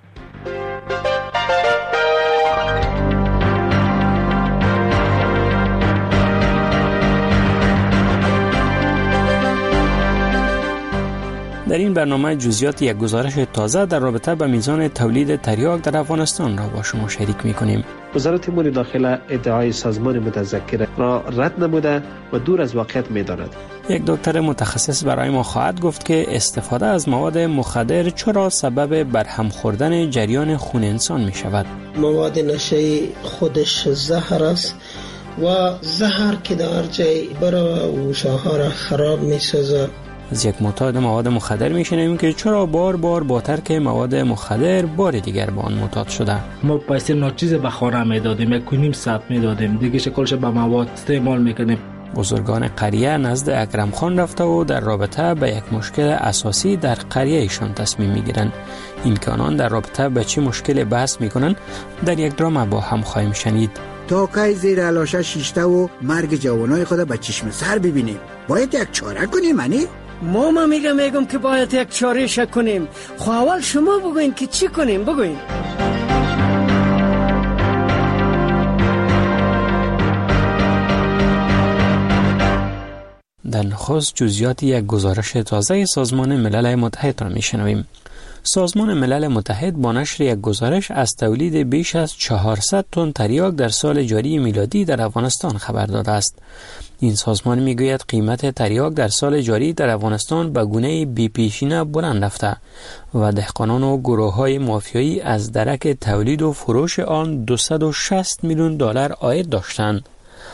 [SPEAKER 19] در این برنامه جزئیات یک گزارش تازه در رابطه با میزان تولید تریاک در افغانستان را با شما شریک می‌کنیم.
[SPEAKER 20] وزارت امور داخله ادعای سازمان متذکر را رد نموده و دور از واقعیت می‌داند.
[SPEAKER 19] یک دکتر متخصص برای ما خواهد گفت که استفاده از مواد مخدر چرا سبب برهم خوردن جریان خون انسان می‌شود.
[SPEAKER 21] مواد نشه‌ای خودش زهر است و زهر که در جای برای گوشه‌ها را خراب می‌سازد.
[SPEAKER 19] از یک معتاد مواد مخدر میشنیم که چرا بار بار با ترک مواد مخدر بار دیگر با آن معتاد شده.
[SPEAKER 5] ما پیسه ناچیز به خانه میدادیم، یک کنیم ساعت میدادیم، دیگه شکلش به مواد استعمال میکنیم.
[SPEAKER 19] بزرگان قریه نزد اکرم خان رفته و در رابطه به یک مشکل اساسی در قریه ایشان تصمیم میگیرند. این که آنان در رابطه به چه مشکل بحث میکنن در یک درام با هم خواهیم شنید.
[SPEAKER 22] تا کی زیر علاشه شیشته و مرگ جوانای خود به چشم سر ببینیم؟ باید یک چاره کنیم. منی
[SPEAKER 23] ما ما میگم میگم که باید یک چاره شک کنیم. خب اول شما بگوین که چی کنیم. بگوین.
[SPEAKER 19] در نخست جزئیات یک گزارش تازه سازمان ملل متحد را میشنویم. سازمان ملل متحد با نشر یک گزارش از تولید بیش از چهارصد تن تریاک در سال جاری میلادی در افغانستان خبر داده است. این سازمان میگوید قیمت تریاک در سال جاری در افغانستان به گونه بی پیشینه بلند رفته و دهقانان و گروه‌های مافیایی از درک تولید و فروش آن دویست و شصت میلیون دلار عاید داشتند.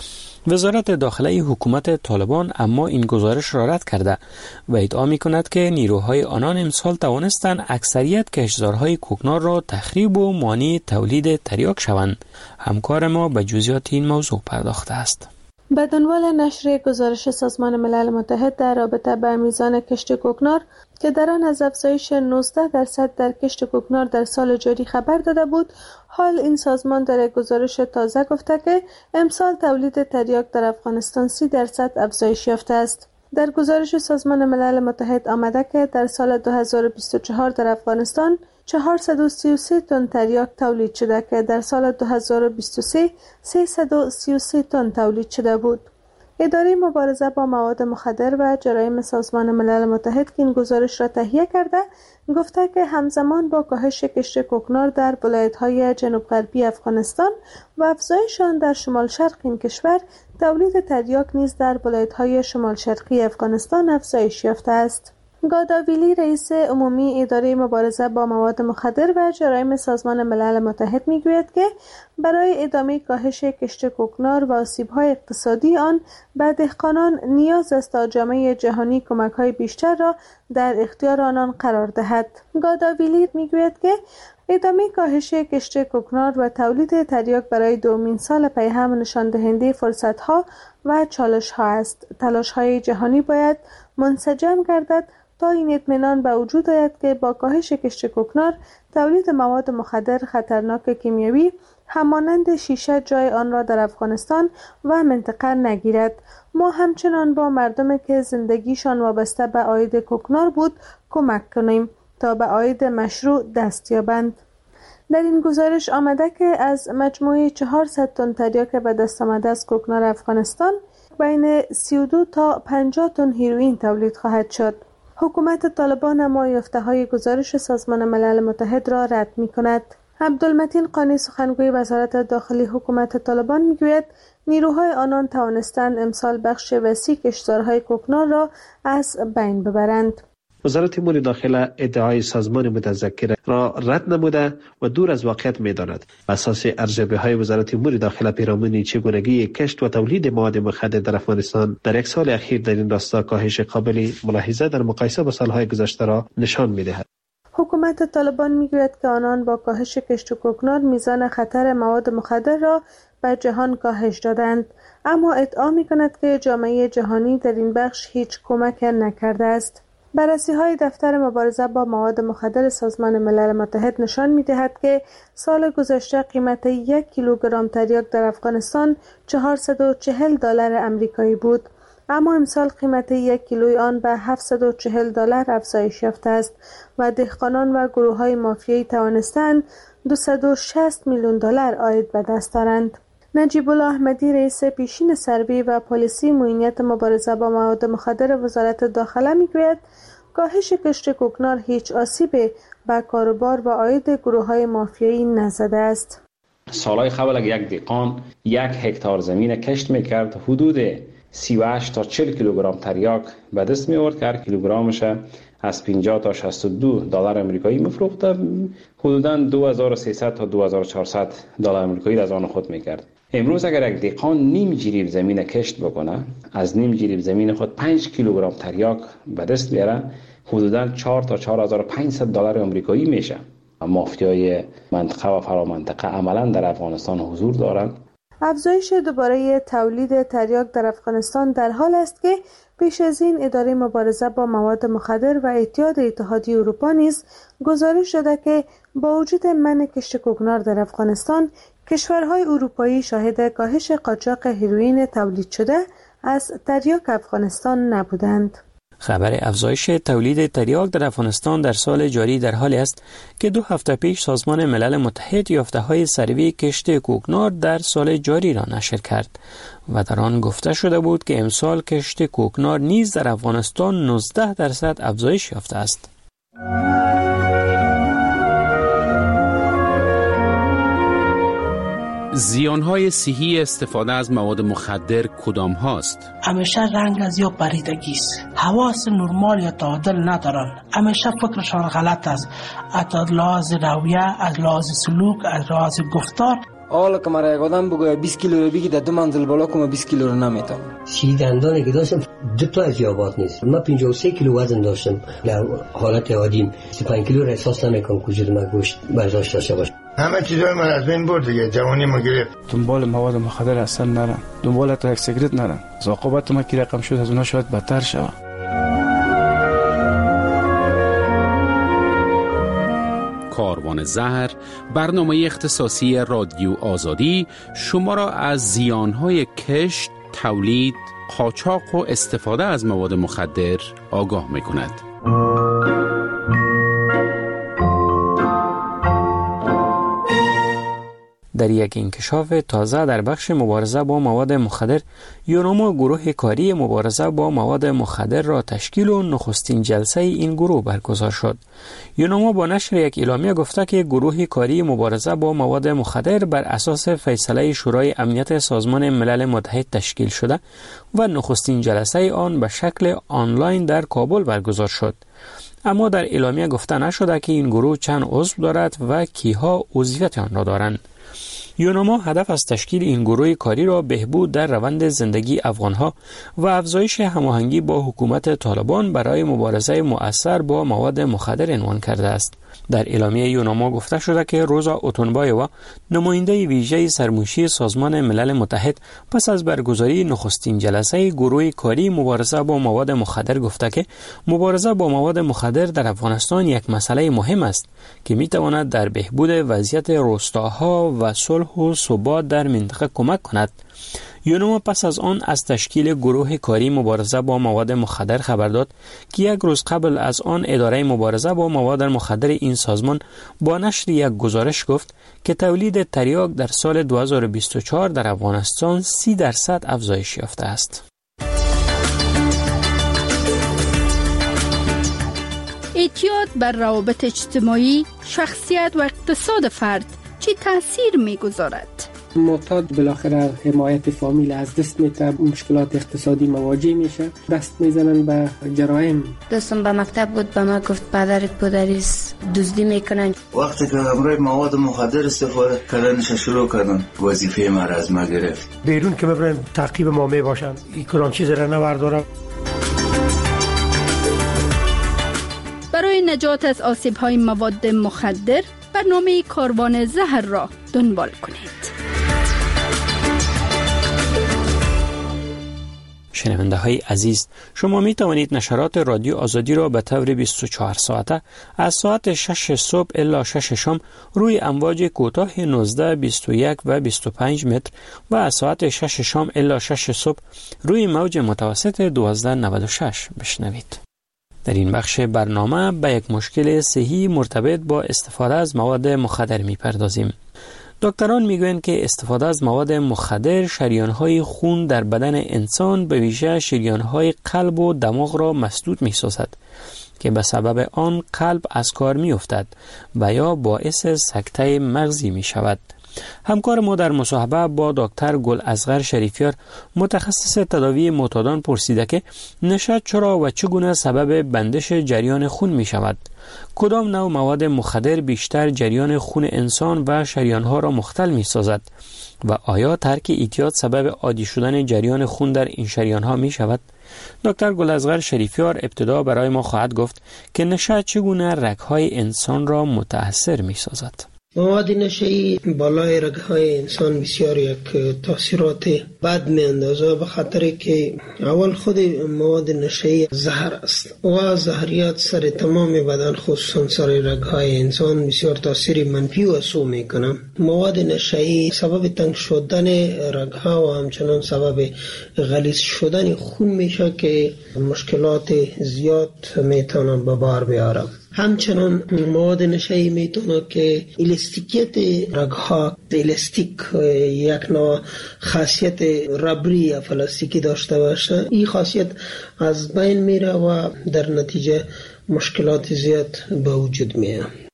[SPEAKER 19] وزارت داخلی حکومت طالبان اما این گزارش را رد کرده و ادعا می‌کند که نیروهای آنان امسال توانستند اکثریت کشتزارهای کوکنار را تخریب و مانع تولید تریاک شوند. همکار ما به جزئیات این موضوع پرداخته است.
[SPEAKER 2] به دنبال نشر گزارش سازمان ملل متحد در رابطه با میزان کشت کوکنار که در آن از افزایش نوزده درصد در کشت کوکنار در سال جاری خبر داده بود، حال این سازمان در یک گزارش تازه گفته که امسال تولید تریاک در افغانستان سی درصد افزایش یافته است. در گزارش سازمان ملل متحد آمده که در سال دو هزار و بیست و چهار در افغانستان چهارصد و سی و سه تن تریاک تولید شده که در سال دو هزار و بیست و سه سیصد و سی و سه تن تولید شده بود. اداره مبارزه با مواد مخدر و جرایم سازمان ملل متحد که این گزارش را تهیه کرده گفته که همزمان با کاهش کشت کوکنار در ولایت‌های جنوب غربی افغانستان و افزایش آن در شمال شرق این کشور، تولید تریاک نیز در ولایت‌های شمال شرقی افغانستان افزایش یافته است. گاداویلی رئیس عمومی اداره مبارزه با مواد مخدر و جرایم سازمان ملل متحد میگوید که برای ادامه کاهش کشت کوکنار و آسیب‌های اقتصادی آن به دهقانان نیاز است تا جامعه جهانی کمک‌های بیشتر را در اختیار آنان قرار دهد. گاداویلی میگوید که ادامه کاهش کشت کوکنار و تولید تریاک برای دومین سال پی هم نشان دهنده فرصت‌ها و چالش‌ها است. تلاش‌های جهانی باید منسجم گردد تا این اطمینان به وجود آید که با کاهش کشت کوکنار تولید مواد مخدر خطرناک کیمیایی همانند شیشه جای آن را در افغانستان و منطقه نگیرد. ما همچنان با مردمی که زندگیشان وابسته به عاید کوکنار بود کمک کنیم تا به عاید مشروع دست یابند. در این گزارش آمده که از مجموعه چهارصد تن تریاک به دست آمده از کوکنار افغانستان بین سی و دو تا پنجاه تن هیروئین تولید خواهد شد. حکومت طالبان اما یافته‌های گزارش سازمان ملل متحد را رد می‌کند. عبدالمتین قانی سخنگوی وزارت داخلی حکومت طالبان میگوید نیروهای آنان توانستند امسال بخش وسیع کشتزارهای کوکنار را از بین ببرند.
[SPEAKER 20] وزارت امور داخله ادعای سازمان متذکر را رد نموده و دور از واقعیت می‌داند. بر اساس ارزیابی‌های وزارت امور داخله پیرامون چگونگی کشت و تولید مواد مخدر در افغانستان در یک سال اخیر در این راستا کاهش قابل ملاحظه در مقایسه با سالهای گذشته را نشان می‌دهد.
[SPEAKER 2] حکومت طالبان میگوید که آنان با کاهش کشت کوکنار میزان خطر مواد مخدر را به جهان کاهش دادند، اما ادعا می‌کند که جامعه جهانی در این بخش هیچ کمک نکرده است. بررسی‌های دفتر مبارزه با مواد مخدر سازمان ملل متحد نشان می‌دهد که سال گذشته قیمت یک کیلوگرم تریاک در افغانستان چهارصد و چهل دلار آمریکایی بود، اما امسال قیمت یک کیلوی آن به هفتصد و چهل دلار افزایش یافته است و دهقانان و گروه‌های مافیایی توانستند دویست و شصت میلیون دلار عاید به دست دارند. نجیب الله احمدی رئیس پیشین سربی و پلیسی معینیت مبارزه با مواد مخدر وزارت داخله میگوید کاهش کشت کوکنار هیچ آسیبی به کاروبار و عاید گروه‌های مافیایی نزده است.
[SPEAKER 9] سالهای قبل یک دهقان یک هکتار زمین کشت میکرد، حدود سی و هشت تا چهل کیلوگرم تریاک به دست می آورد که هر کیلوگرمش از پنجاه تا شصت و دو دلار آمریکایی میفروخت، حدوداً دو هزار و سیصد تا دو هزار و چهارصد دلار آمریکایی از آن خود میکرد. امروز اگر یک دهقان نیم جریب زمین کشت بکنه، از نیم جریب زمین خود پنج کیلوگرم تریاک به دست بیاره، حدوداً چهار تا چهار هزار و پانصد دلار آمریکایی میشه. مافیای منطقه و فرامنطقه عملاً در افغانستان حضور دارند.
[SPEAKER 2] افزایش دوباره تولید تریاک در افغانستان در حال است که پیش از این اداره مبارزه با مواد مخدر و اتحاد اتحادیه اروپا نیز گزارش داده که با وجود منع کشت کوکنار در افغانستان، کشورهای اروپایی شاهد کاهش قاچاق هیروئین تولید شده از تریاک افغانستان نبودند.
[SPEAKER 19] خبر افزایش تولید تریاک در افغانستان در سال جاری در حالی است که دو هفته پیش سازمان ملل متحد یافته‌های سروی کشت کوکنار در سال جاری را نشر کرد و در آن گفته شده بود که امسال کشت کوکنار نیز در افغانستان نوزده درصد افزایش یافته است.
[SPEAKER 13] زیانهای صحی استفاده از مواد مخدر کدام هاست؟
[SPEAKER 3] همیشه رنگ از یا پریدگی است. حواس نرمال یا تعادل ندارن. همیشه فکرشان غلط است. از لحاظ رویه، از لحاظ سلوک، از لحاظ گفتار.
[SPEAKER 11] حالا که مرا یک آدم بگوید بیست کیلو رو بگی در دو منزل بالا کنم بیست کیلو رو نمیتونم.
[SPEAKER 12] سی دندانی که داشتم دو تا از یابات نیست. من پنجاه و سه کیلو وزن داشتم. در حالت عادیم سی و پنج کیلو رو احساس نمیکنم کجور من گوشت برداشت داشته باشه.
[SPEAKER 24] همه چیزای من از بین برد دیگه، جوانی ما گرفت.
[SPEAKER 25] دنبال مواد مخدر اصلا نرم، دنبال تا یک سیگرت نرم. عاقبت ما کی رقم شد از اونها شاید بدتر شود.
[SPEAKER 13] کاروان زهر، برنامه اختصاصی رادیو آزادی، شما را از زیانهای کشت، تولید، قاچاق و استفاده از مواد مخدر آگاه می‌کند.
[SPEAKER 19] در یک انکشاف تازه در بخش مبارزه با مواد مخدر، یوناما گروه کاری مبارزه با مواد مخدر را تشکیل و نخستین جلسه این گروه برگزار شد. یوناما با نشر یک اعلامیه گفته که گروه کاری مبارزه با مواد مخدر بر اساس فیصله شورای امنیت سازمان ملل متحد تشکیل شده و نخستین جلسه آن به شکل آنلاین در کابل برگزار شد. اما در اعلامیه گفته نشده که این گروه چند عضو دارد و کیها عضویت آن را دارند. یوناما هدف از تشکیل این گروه کاری را بهبود در روند زندگی افغانها و افزایش هماهنگی با حکومت طالبان برای مبارزه مؤثر با مواد مخدر عنوان کرده است. در اعلامیه یوناما گفته شده که روزا اوتونبایوا، نماینده ویژه سرموشی سازمان ملل متحد، پس از برگزاری نخستین جلسه گروه کاری مبارزه با مواد مخدر گفته که مبارزه با مواد مخدر در افغانستان یک مسئله مهم است که میتواند در بهبود وضعیت روستاها و صلح و ثبات در منطقه کمک کند. یوناما پس از آن از تشکیل گروه کاری مبارزه با مواد مخدر خبر داد که یک روز قبل از آن اداره مبارزه با مواد مخدر این سازمان با نشر یک گزارش گفت که تولید تریاک در سال دو هزار و بیست و چهار در افغانستان سی درصد افزایش یافته است.
[SPEAKER 8] اعتیاد بر روابط اجتماعی، شخصیت و اقتصاد فرد چه تأثیر می‌گذارد؟
[SPEAKER 26] معتاد بالاخره حمایت فامیل از دست میده، مشکلات اقتصادی مواجه میشه، دست میزنن به جرایم.
[SPEAKER 27] دوستم به مکتب بود، به ما گفت پدرت پدریست دزدی میکنن.
[SPEAKER 28] وقتی که امروز مواد مخدر استفاده کردنش شروع کردن، وظیفه ما را از ما گرفت.
[SPEAKER 29] بیرون که ببرن تعقیب ما میباشن، این کلان چیز را نبردارم.
[SPEAKER 8] برای نجات از آسیب‌های مواد مخدر، برنامه کاروان زهر را دنبال کنید.
[SPEAKER 19] شنونده های عزیز، شما می توانید نشرات رادیو آزادی را به طور بیست و چهار ساعته از ساعت شش صبح الی شش شام روی امواج کوتاه نوزده، بیست و یک و بیست و پنج متر و از ساعت شش شام الی شش صبح روی موج متوسط دوازده نود و شش بشنوید. در این بخش برنامه به یک مشکل صحی مرتبط با استفاده از مواد مخدر می پردازیم. دکتران میگویند که استفاده از مواد مخدر شریان‌های خون در بدن انسان به ویژه شریان‌های قلب و دماغ را مسدود می‌سازد که به سبب آن قلب از کار می‌افتد و یا باعث سکته مغزی می‌شود. همکار ما در مصاحبه با دکتر گلاصغر شریفیار، متخصص تداوی معتادان، پرسیده که نشه چرا و چگونه سبب بندش جریان خون می شود؟ کدام نوع مواد مخدر بیشتر جریان خون انسان و شریانها را مختل می سازد؟ و آیا ترک اعتیاد سبب عادی شدن جریان خون در این شریانها می شود؟ دکتر گلاصغر شریفیار ابتدا برای ما خواهد گفت که نشه چگونه رگ‌های انسان را متأثر می سازد.
[SPEAKER 21] مواد نشه‌ای بالای رگ‌های انسان بسیار یک تاثیرات بد می‌اندازه، به خاطر که اول خود مواد نشه‌ای زهر است و زهریات سر تمام بدن خصوصا سر رگ‌های انسان بسیار تاثیر منفی و سو می‌کنه. مواد نشه‌ای سبب تنگ شدن رگ‌ها و همچنان سبب غلیظ شدن خون میشه که مشکلات زیاد میتونه به بار بیاره. همچنان مواد نشه‌ای میتونه که الاستیکیت رگ‌ها، الاستیک یک نوع خاصیت ربری یا پلاستیکی داشته باشه، این خاصیت از بین میره و در نتیجه مشکلات زیاد به وجود میاد.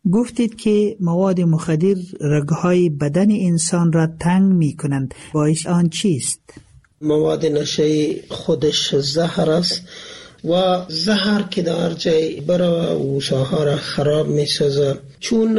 [SPEAKER 1] گفتید که مواد مخدر رگهای بدن انسان را تنگ می کنند. باعث آن چیست؟
[SPEAKER 21] مواد نشه‌ای خودش زهر است و زهر که در جای برای وشاها را خراب می سازه، چون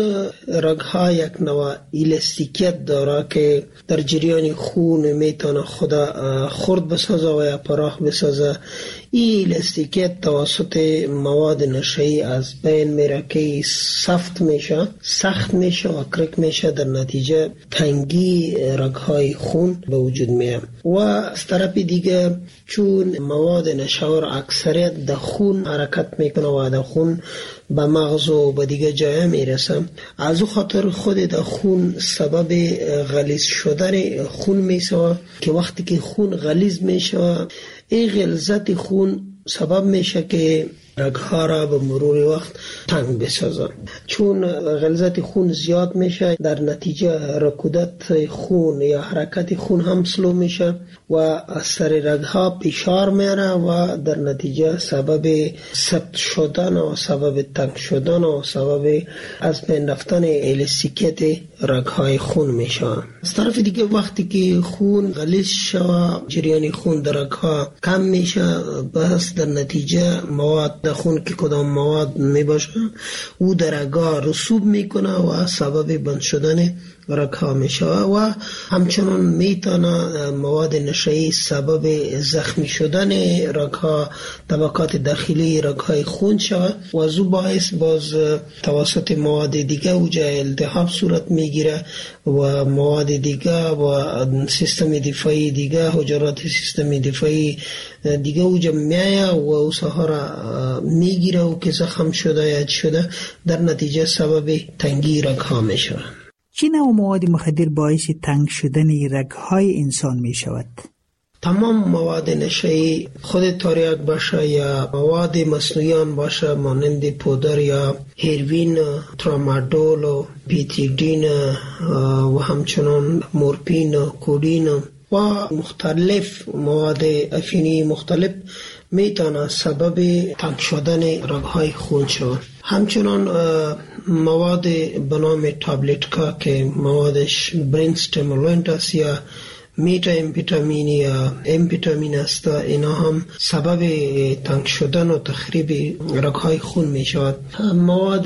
[SPEAKER 21] رگها یک نوع الاستیکیت داره که در جریان خون می تونه خدا خرد بسازه و یا پراخ بسازه. این الاستیکیت توسط مواد نشه‌ای از بین میره که سفت میشه، سخت میشه و کرک میشه، در نتیجه تنگی رگهای خون به وجود میاد. و از طرف دیگه چون مواد نشاور اکثریت در خون حرکت میکنه و در خون به مغز و به دیگه جای میرسه، از او خاطر خود در خون سبب غلیظ شدن خون میشه که وقتی که خون غلیظ میشه، این غلظت خون سبب میشه که رگها را به مرور وقت تنگ بسازه. چون غلظت خون زیاد میشه، در نتیجه رکودت خون یا حرکت خون هم سلو میشه و از سر رگها فشار میره و در نتیجه سبب سفت شدن و سبب تنگ شدن و سبب از بین رفتن الاستیکیت رگهای خون میشه. از طرف دیگه وقتی که خون غلیظ شود، جریان خون در رگها کم میشه، بس در نتیجه مواد در خون که کدام مواد میباشه او در رگها رسوب میکنه و سبب بند شدن رگها میشه و همچنان میتونه مواد نشه‌ای سبب زخمی شدن رگها، طبقات داخلی رگهای خون شود و از او باعث باز توسط مواد دیگه اوجا التهاب صورت میگیره و مواد دیگه و سیستم دفاعی دیگه، حجرات سیستم دفاعی دیگه اوجا میایه و او سهارا میگیره و که زخم شده یا شده، در نتیجه سبب تنگی رگها میشه.
[SPEAKER 1] چه نوع مواد مخدر باعث تنگ شدن رگهای انسان می شود؟
[SPEAKER 21] تمام مواد نشه‌ای، خود تریاک باشه یا مواد مصنوعی باشه مانند پودر یا هیروین، ترامادول، پیتیدین و همچنان مورفین، کودین و مختلف مواد افینی مختلف میتونه سبب تنگ شدن رگهای خون شود. همچنان مواد به نام تابلتکا که موادش برین استیمولانت است یا میتا امفیتامین یا امفیتامین است، اینا هم سبب تنگ شدن و تخریب رگهای خون می شود. مواد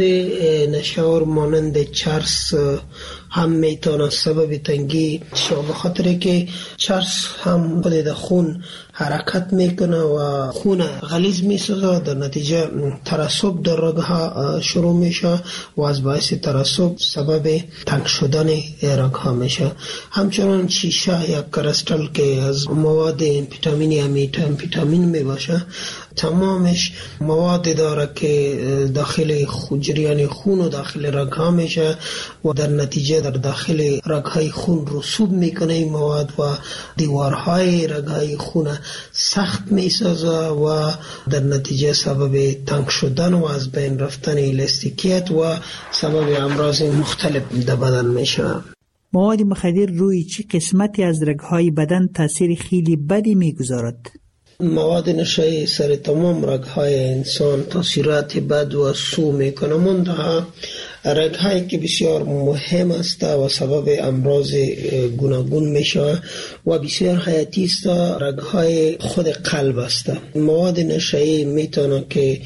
[SPEAKER 21] نشاور مانند چرس هم میتونه سبب تنگی شود، بخاطر که چرس هم خود خون حرکت میکنه و خون غلیظ میسازه، در نتیجه ترسب در رگها شروع میشه و از باعث ترسب سبب تنگ شدن رگها میشه. همچنان شیشه یا کرستل که از مواد امفیتامین یا میتا امفیتامین میباشه، تمامش مواد داره که داخل جریان خون و داخل رگها میشه و در نتیجه در داخل رگهای خون رسوب میکنه این مواد و دیوارهای رگهای خون سخت میسازه و در نتیجه سبب تنگ شدن و از بین رفتن الاستیکیت و سبب امراض مختلف در بدن میشه.
[SPEAKER 1] مواد مخدر روی چه قسمتی از رگهای بدن تاثیر خیلی بدی میگذارد؟
[SPEAKER 21] مواد نشه‌ای سر تمام رگهای انسان تاثیرات بد و سو میکنه، منتها رگهایی که بسیار مهم است و سبب امراض گوناگون میشه و بسیار حیاتی است، رگهای خود قلب است. مواد نشه‌ای میتونه که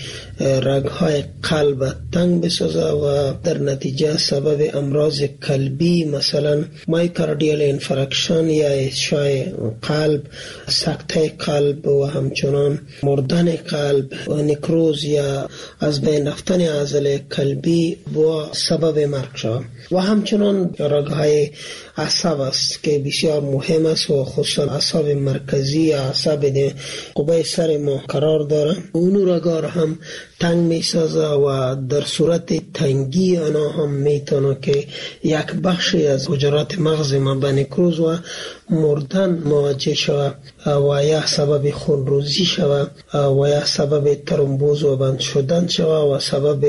[SPEAKER 21] رگهای قلب تنگ بسازه و در نتیجه سبب امراض قلبی، مثلا مایوکاردیال انفارکشن یا اشعاع قلب، سکته قلب و همچنان مردن قلب و نکروز یا از بین رفتن عضله قلبی و سبب مرگ شود. و همچنان رگهای عصب است که بسیار مهم است و خصوصا عصب مرکزی، عصب قبه سر ما قرار داره، اونو رگا را هم تنگ می سازه و در صورت تنگی آنها هم میتونه که یک بخشی از حجرات مغز ما به نکروز و مردن مواجه شود و یا سبب خونریزی شود و یا سبب ترومبوز و بند شدن شود و سبب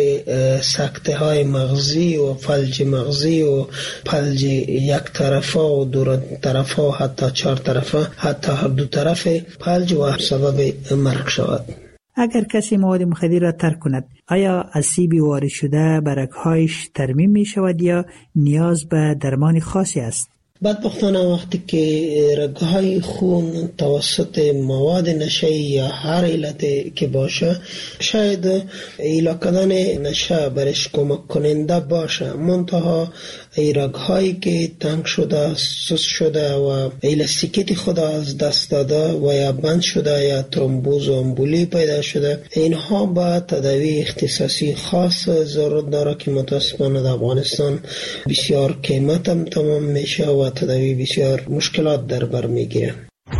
[SPEAKER 21] سکته های مغزی و فلج مغزی و فلج یک طرفه و دو طرفه و حتی چهار طرفه، حتی هر دو طرف فلج و سبب مرگ شود.
[SPEAKER 1] اگر کسی مواد مخدر را ترک کند، آیا از سیب وارد شده به رگ‌هایش ترمیم می شود یا نیاز به درمان خاصی است؟
[SPEAKER 21] بدبختانه وقتی که رگ‌های خون توسط مواد نشه‌ای یا هر علت که باشه، شاید ایلا کردن نشه برش کمک کننده باشه، منتها ای رگ‌هایی که تنگ شده، سوس شده و الاستیکیت خود از دست داده و یا بند شده یا ترومبوز و امبولی پیدا شده، اینها با تداوی اختصاصی خاص ضرورت داره که متاسفانه در افغانستان بسیار قیمت هم تمام میشه و تداوی بسیار مشکلات در بر میگیره.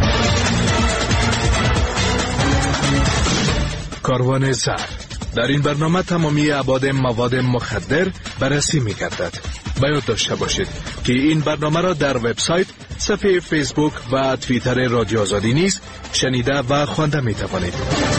[SPEAKER 4] کاروان زر در این برنامه تمامی ابعاد مواد مخدر بررسی می‌گردد. باید داشته باشید که این برنامه را در وبسایت، صفحه فیسبوک و توییتر رادیو آزادی نیز شنیده و خوانده می‌توانید.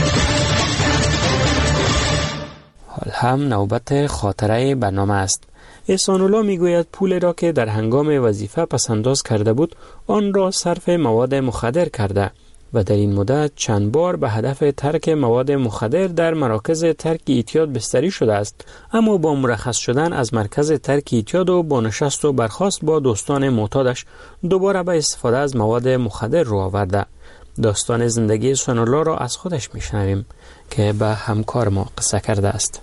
[SPEAKER 19] حال هم نوبت خاطره برنامه است. احسان الله میگوید پول را که در هنگام وظیفه پسنداز کرده بود آن را صرف مواد مخدر کرده و در این مدت چند بار به هدف ترک مواد مخدر در مراکز ترک اعتیاد بستری شده است، اما با مرخص شدن از مرکز ترک اعتیاد و با نشست و برخاست با دوستان معتادش دوباره به استفاده از مواد مخدر رو آورده. داستان زندگی احسان الله را از خودش میشنویم که به همکار ما قصه کرده است.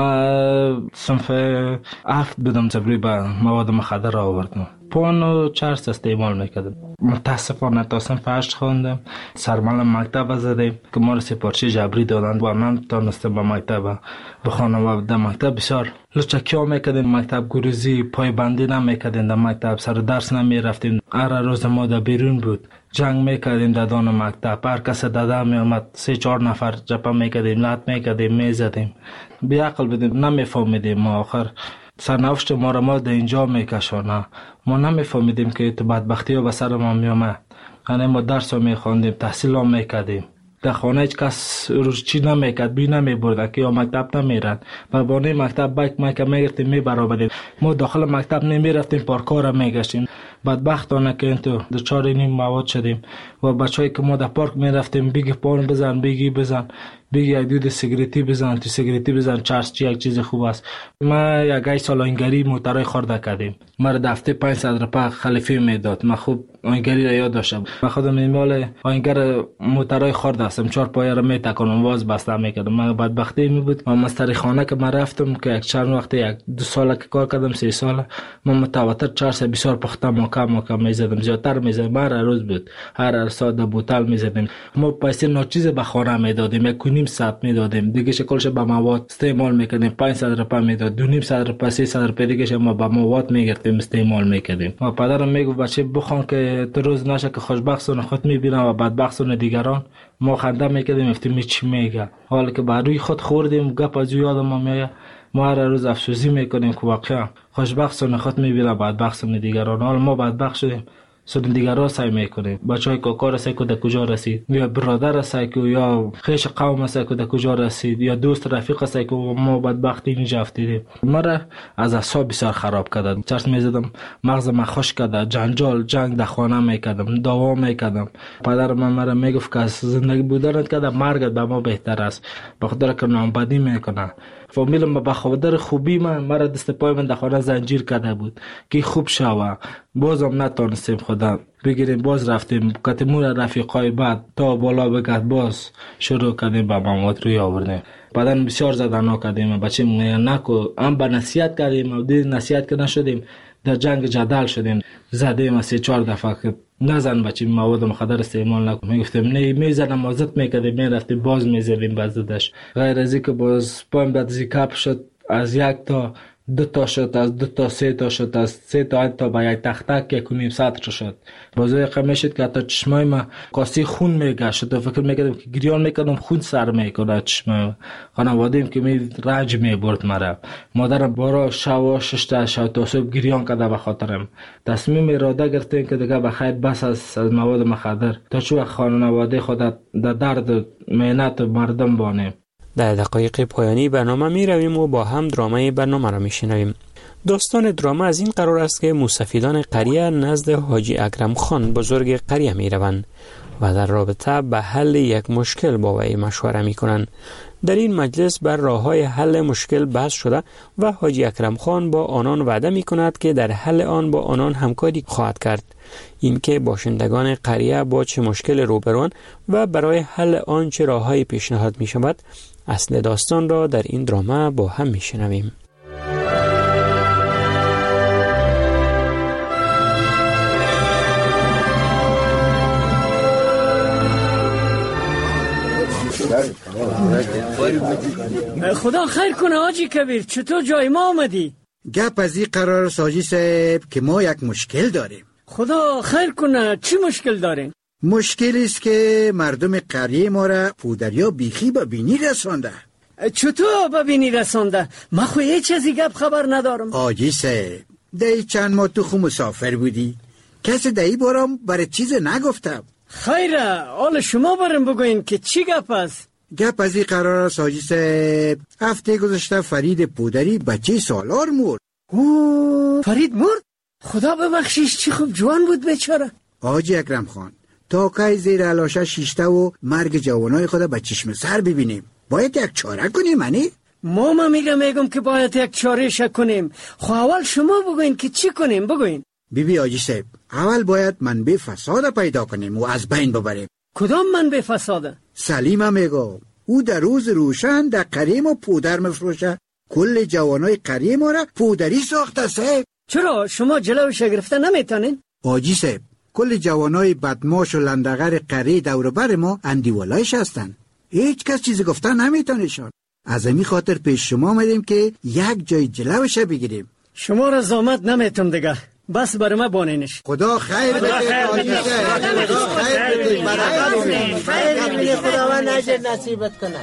[SPEAKER 5] ما صنف هفت بودم جبری به مواد مخدر آوردم. پان و چرس استعمال میکردم. متاسفانه تا صنف هشت خواندم. سرمال مکتب زدیم که ما را سپارچی جبری دادند و من تانستم به مکتب بخوانم و در مکتب بسیار لچکی ها میکردیم. مکتب گروزی پای بندی نمیکردیم، در مکتب سر درس نمیرفتیم. هر روز ما در بیرون بود، جنگ میکردیم در دان مکتب. هر کس داده میامد سه چهار نفر جپا میکردیم، لط میکردیم، میزدیم. بی عقل بودیم، نمیفهمیدیم. ما آخر سرنوشت ما را ما در اینجا میکشانه. ما نمیفهمیدیم که تو بدبختی ها به سر ما میامد. یعنی ما درس ها میخواندیم، تحصیل ها میکردیم. در خانه هیچ کس روز چی نمیکرد، بی نمیبرد که یا مکتب نمیرن. و بانه مکتب بایک مایک میگرفتیم میبرآمدیم. ما داخل مکتب نمیرفتیم، پارک‌ها را میگشتیم. بدبختانه که اینطور دچار این مواد شدیم و بچه‌ای که ما در پارک میرفتیم بگی پان بزن، بگی بزن، بگی یک دود سیگریتی بزن، تو سیگریتی بزن، چرس چی یک چیز خوب است. ما یک ای سال آینگری موترای خورده کردیم. ما را دفته پانصد روپیه خلیفه میداد. من خوب آینگری را یاد داشتم. من خودم میمال آینگر موترای خورده هستم، چهار پایه را میتکانم، واز بسته میکردم. من بدبختی می بود. من مستری خانه که من رفتم که یک چند وقت یک دو سال که کار کردم، سه سال من متواتر چرس بسیار پخته ماکم ماکم میزدم، زیادتر میزدم. هر روز بود، هر ساعت در بوتل میزدیم. ما پیسه ناچیز به خانه میدادیم، یک و نیم ساعت میدادیم، دیگه شکلش به مواد استعمال میکردیم. پانصد روپیه میداد، دو نیم صد روپیه، سیصد روپیه دیگه ما به مواد میگرفتیم، استعمال میکردیم. و پدرم میگفت بچه بخوان که تو روز نشه که خوشبختانه خود میبینم و بدبختانه دیگران. ما خنده میکردیم، افتیم چی میگه. حالا که بر روی خود خوردیم، گپ از یادم میاد. ما هر روز افسوسی میکنیم که واقعا خوشبختانه خود میبینم، بدبختانه دیگران. حالا ما بدبخت شدیم، سر دیگران سعی میکنیم. بچهای کاکا سعی که در کجا رسید، یا برادر سعی که، یا خیش قوم سعی که در کجا رسید، یا دوست رفیق سعی که ما بدبختی اینجا افتیدیم. ما را از اعصاب بسیار خراب کرد. چرس میزدم، مغز من خشک کرد، جنجال جنگ در خانه میکردم، دعوا میکردم. پدر من مرا میگفت که از زندگی بودن که در مرگ به ما بهتر است، به خاطر که نامبدی میکنه. فامیلم به خاطر خوبی من مرا دست پای من در خانه زنجیر کرده بود که خوب شوه. بازم نتونستیم خدا بگیریم، باز رفتیم کتمون رفیقای بعد تا بالا بگرد، باز شروع کردیم به مواد روی آوردیم. بعدن بسیار زدن کردیم، بچه نکو هم به نصیحت کردیم و دید نصیحت که نشدیم، در جنگ جدل شدیم، زدیم سه چهار دفعه که نزن بچه مواد مخدر استعمال نکن. میگفتیم نه، میزنم ازت میکردیم، میرفتیم باز میزدیم بازدش. غیر از اینکه باز پایم بعد زیکاپ شد، از یک تا دو تا شد، از دو تا سه تا شد، از سه تا تا به یک تخت تک یک و نیم سطر شد. بازوی قمه شد که حتی چشمای ما قاسی خون میگشت و فکر میکردم که گریان میکردم خون سر میکنه چشمای. خانوادیم که می رنج میبرد مرا. مادرم بارا شوا ششته شو تا صبح گریان کرده به خاطرم. تصمیم اراده گرفتیم که دیگه بخیر بس از, از مواد مخدر تا چو خانواده خود در درد مهنت مردم بانیم.
[SPEAKER 19] در دقایق پایانی برنامه می رویم و با هم درامه برنامه را می شنویم. داستان درامه از این قرار است که موسفیدان قریه نزد حاجی اکرم خان بزرگ قریه می روند. و در رابطه به حل یک مشکل با وی مشوره می کنند. در این مجلس بر راه‌های حل مشکل بحث شده و حاجی اکرم خان با آنان وعده می کند که در حل آن با آنان همکاری خواهد کرد. اینکه باشندگان قریه با چه مشکل روبروان و برای حل آن چه راه‌های پیشنهاد می شود، اصل داستان را در این درامه با هم می شنویم.
[SPEAKER 23] خدا خیر کنه حاجی کبیر، چطور جای ما آمدی؟
[SPEAKER 6] گپ از این قرار ساجی صاحب که ما یک مشکل داریم.
[SPEAKER 23] خدا خیر کنه، چی مشکل داریم؟
[SPEAKER 6] مشکلی است که مردم قریه ما را پودریا بیخی به بینی رسانده.
[SPEAKER 23] چطور به بینی رسانده؟ من خو هیچ از این گپ خبر ندارم.
[SPEAKER 6] حاجی صاحب دی چند ماه تو خو مسافر بودی، کسی دی بارم برای چیز نگفتم.
[SPEAKER 23] خیره، حال شما برم بگوین که چی گپ است؟
[SPEAKER 6] گپ از این قرار است حاجی صاحب، هفته گذشته فرید پودری بچه سالار مرد.
[SPEAKER 23] اوه فرید مرد؟ خدا ببخشیش، چی خوب جوان بود بیچاره.
[SPEAKER 6] حاجی اکرم خان، تا که زیر علاشه شیشته و مرگ جوانای خود به چشم سر ببینیم، باید یک چاره کنیم. منی
[SPEAKER 23] ما ما میگم میگم که باید یک چاره ش کنیم. خو اول شما بگوین که چی کنیم. بگوین.
[SPEAKER 6] بی بی حاجی صاحب، اول باید منبع فساد پیدا کنیم و از بین ببریم.
[SPEAKER 23] کدام منبع فساد؟
[SPEAKER 6] سلیمه میگم، او در روز روشن در قریه ما پودر مفروشه، کل جوانای قریه ما را پودری ساخته. صاحب
[SPEAKER 23] چرا شما جلوش گرفته نمیتونین؟
[SPEAKER 6] حاجی صاحب، کل جوانای بدماش و لندغر قریه دور بر ما اندیولایش هستن، هیچ کس چیزی گفتن نمیتونشان. از همین خاطر پیش شما آمدیم که یک جای جلوش بگیریم.
[SPEAKER 23] شما را زامت نمیتونم دیگه، بس بر ما بانینش.
[SPEAKER 6] خدا خیر بده. خدا خیر بده.
[SPEAKER 21] خیر بده. خداوند اجر نصیبت کنه.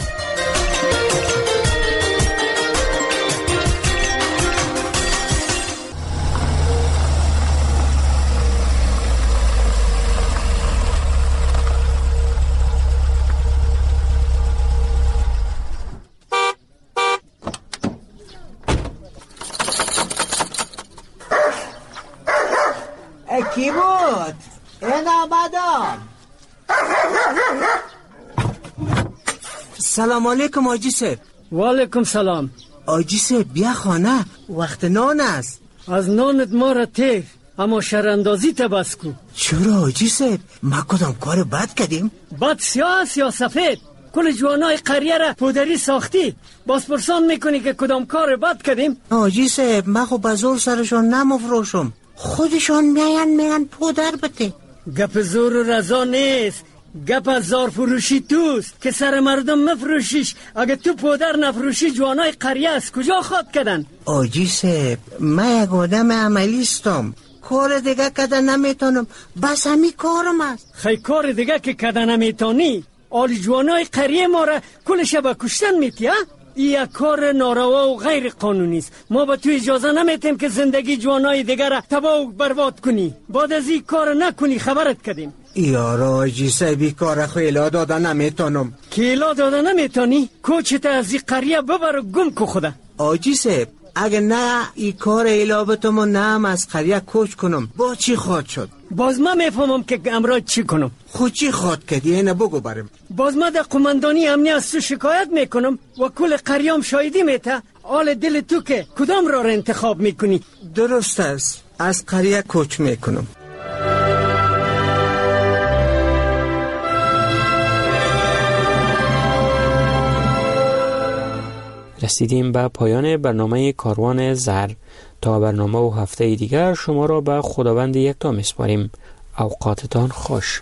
[SPEAKER 21] کی بود؟ این آمدم. سلام علیکم حاجی صاحب.
[SPEAKER 23] و علیکم سلام.
[SPEAKER 21] حاجی صاحب بیا خانه، وقت نان است.
[SPEAKER 23] از نانت ما را تیر، اما شراندازی تا بس کو.
[SPEAKER 21] چرا حاجی صاحب؟ ما کدام کار بد کردیم؟
[SPEAKER 23] بد سیاه است یا سفید؟ کل جوانای قریه را پودری ساختی، باز پرسان میکنی که کدام کار بد کردیم؟
[SPEAKER 21] حاجی صاحب ما خو بزور سرشان نمفروشم، خودشان میان میان پودر بده.
[SPEAKER 23] گپ زور و رضا نیست، گپ از زار فروشی توست که سر مردم مفروشیش. اگه تو پودر نفروشی جوانای قریه از کجا خواد کردن؟
[SPEAKER 21] آجی صاحب من یک آدم عملیستم، کار دیگه کده نمیتونم، بس همی کارم است.
[SPEAKER 23] خیلی کار دیگه که کده نمیتونی؟ آلی جوانای قریه ما را کل شب کشتن میتی ها؟ این یک کار ناروا و غیر قانونی است. ما به تو اجازه نمیتیم که زندگی جوانای دیگر را تباه و برباد کنی. بعد از این کار نکنی خبرت کردیم.
[SPEAKER 21] یارا آجی صاحبی کار خیلا داده نمیتونم.
[SPEAKER 23] کیلا داده نمیتونی؟ کوچت از این قریه ببر و گم کو خدا.
[SPEAKER 21] آجی صاحب اگه نه این کار ایلابتمو نم از قریه کوچ کنم با چی خواد شد؟
[SPEAKER 23] باز من میفهمم که امراض چی کنم.
[SPEAKER 21] خود چی خواد کردی اینه بگو برم.
[SPEAKER 23] باز من در قماندانی امنی از تو شکایت میکنم و کل قریام شایدی میته. حال دل تو که کدام را, را انتخاب میکنی؟
[SPEAKER 21] درست است، از قریه کوچ میکنم.
[SPEAKER 19] رسیدیم به پایان برنامه کاروان زر. تا برنامه و هفته دیگر شما را به خداوند یکتا میسپاریم. اوقاتتان خوش.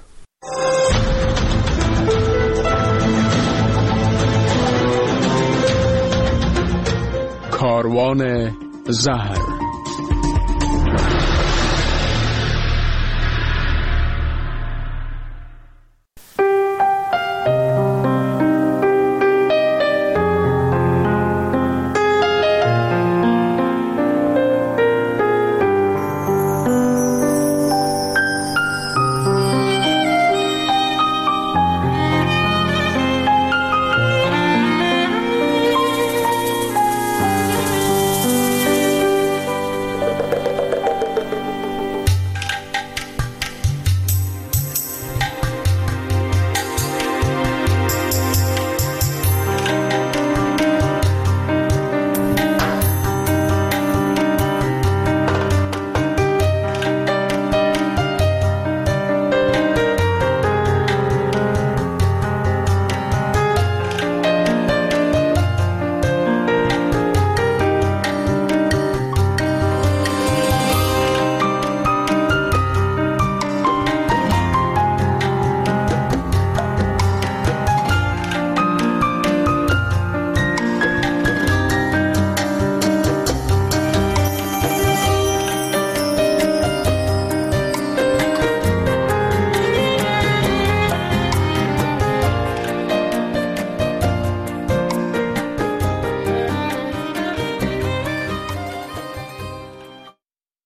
[SPEAKER 13] کاروان زر.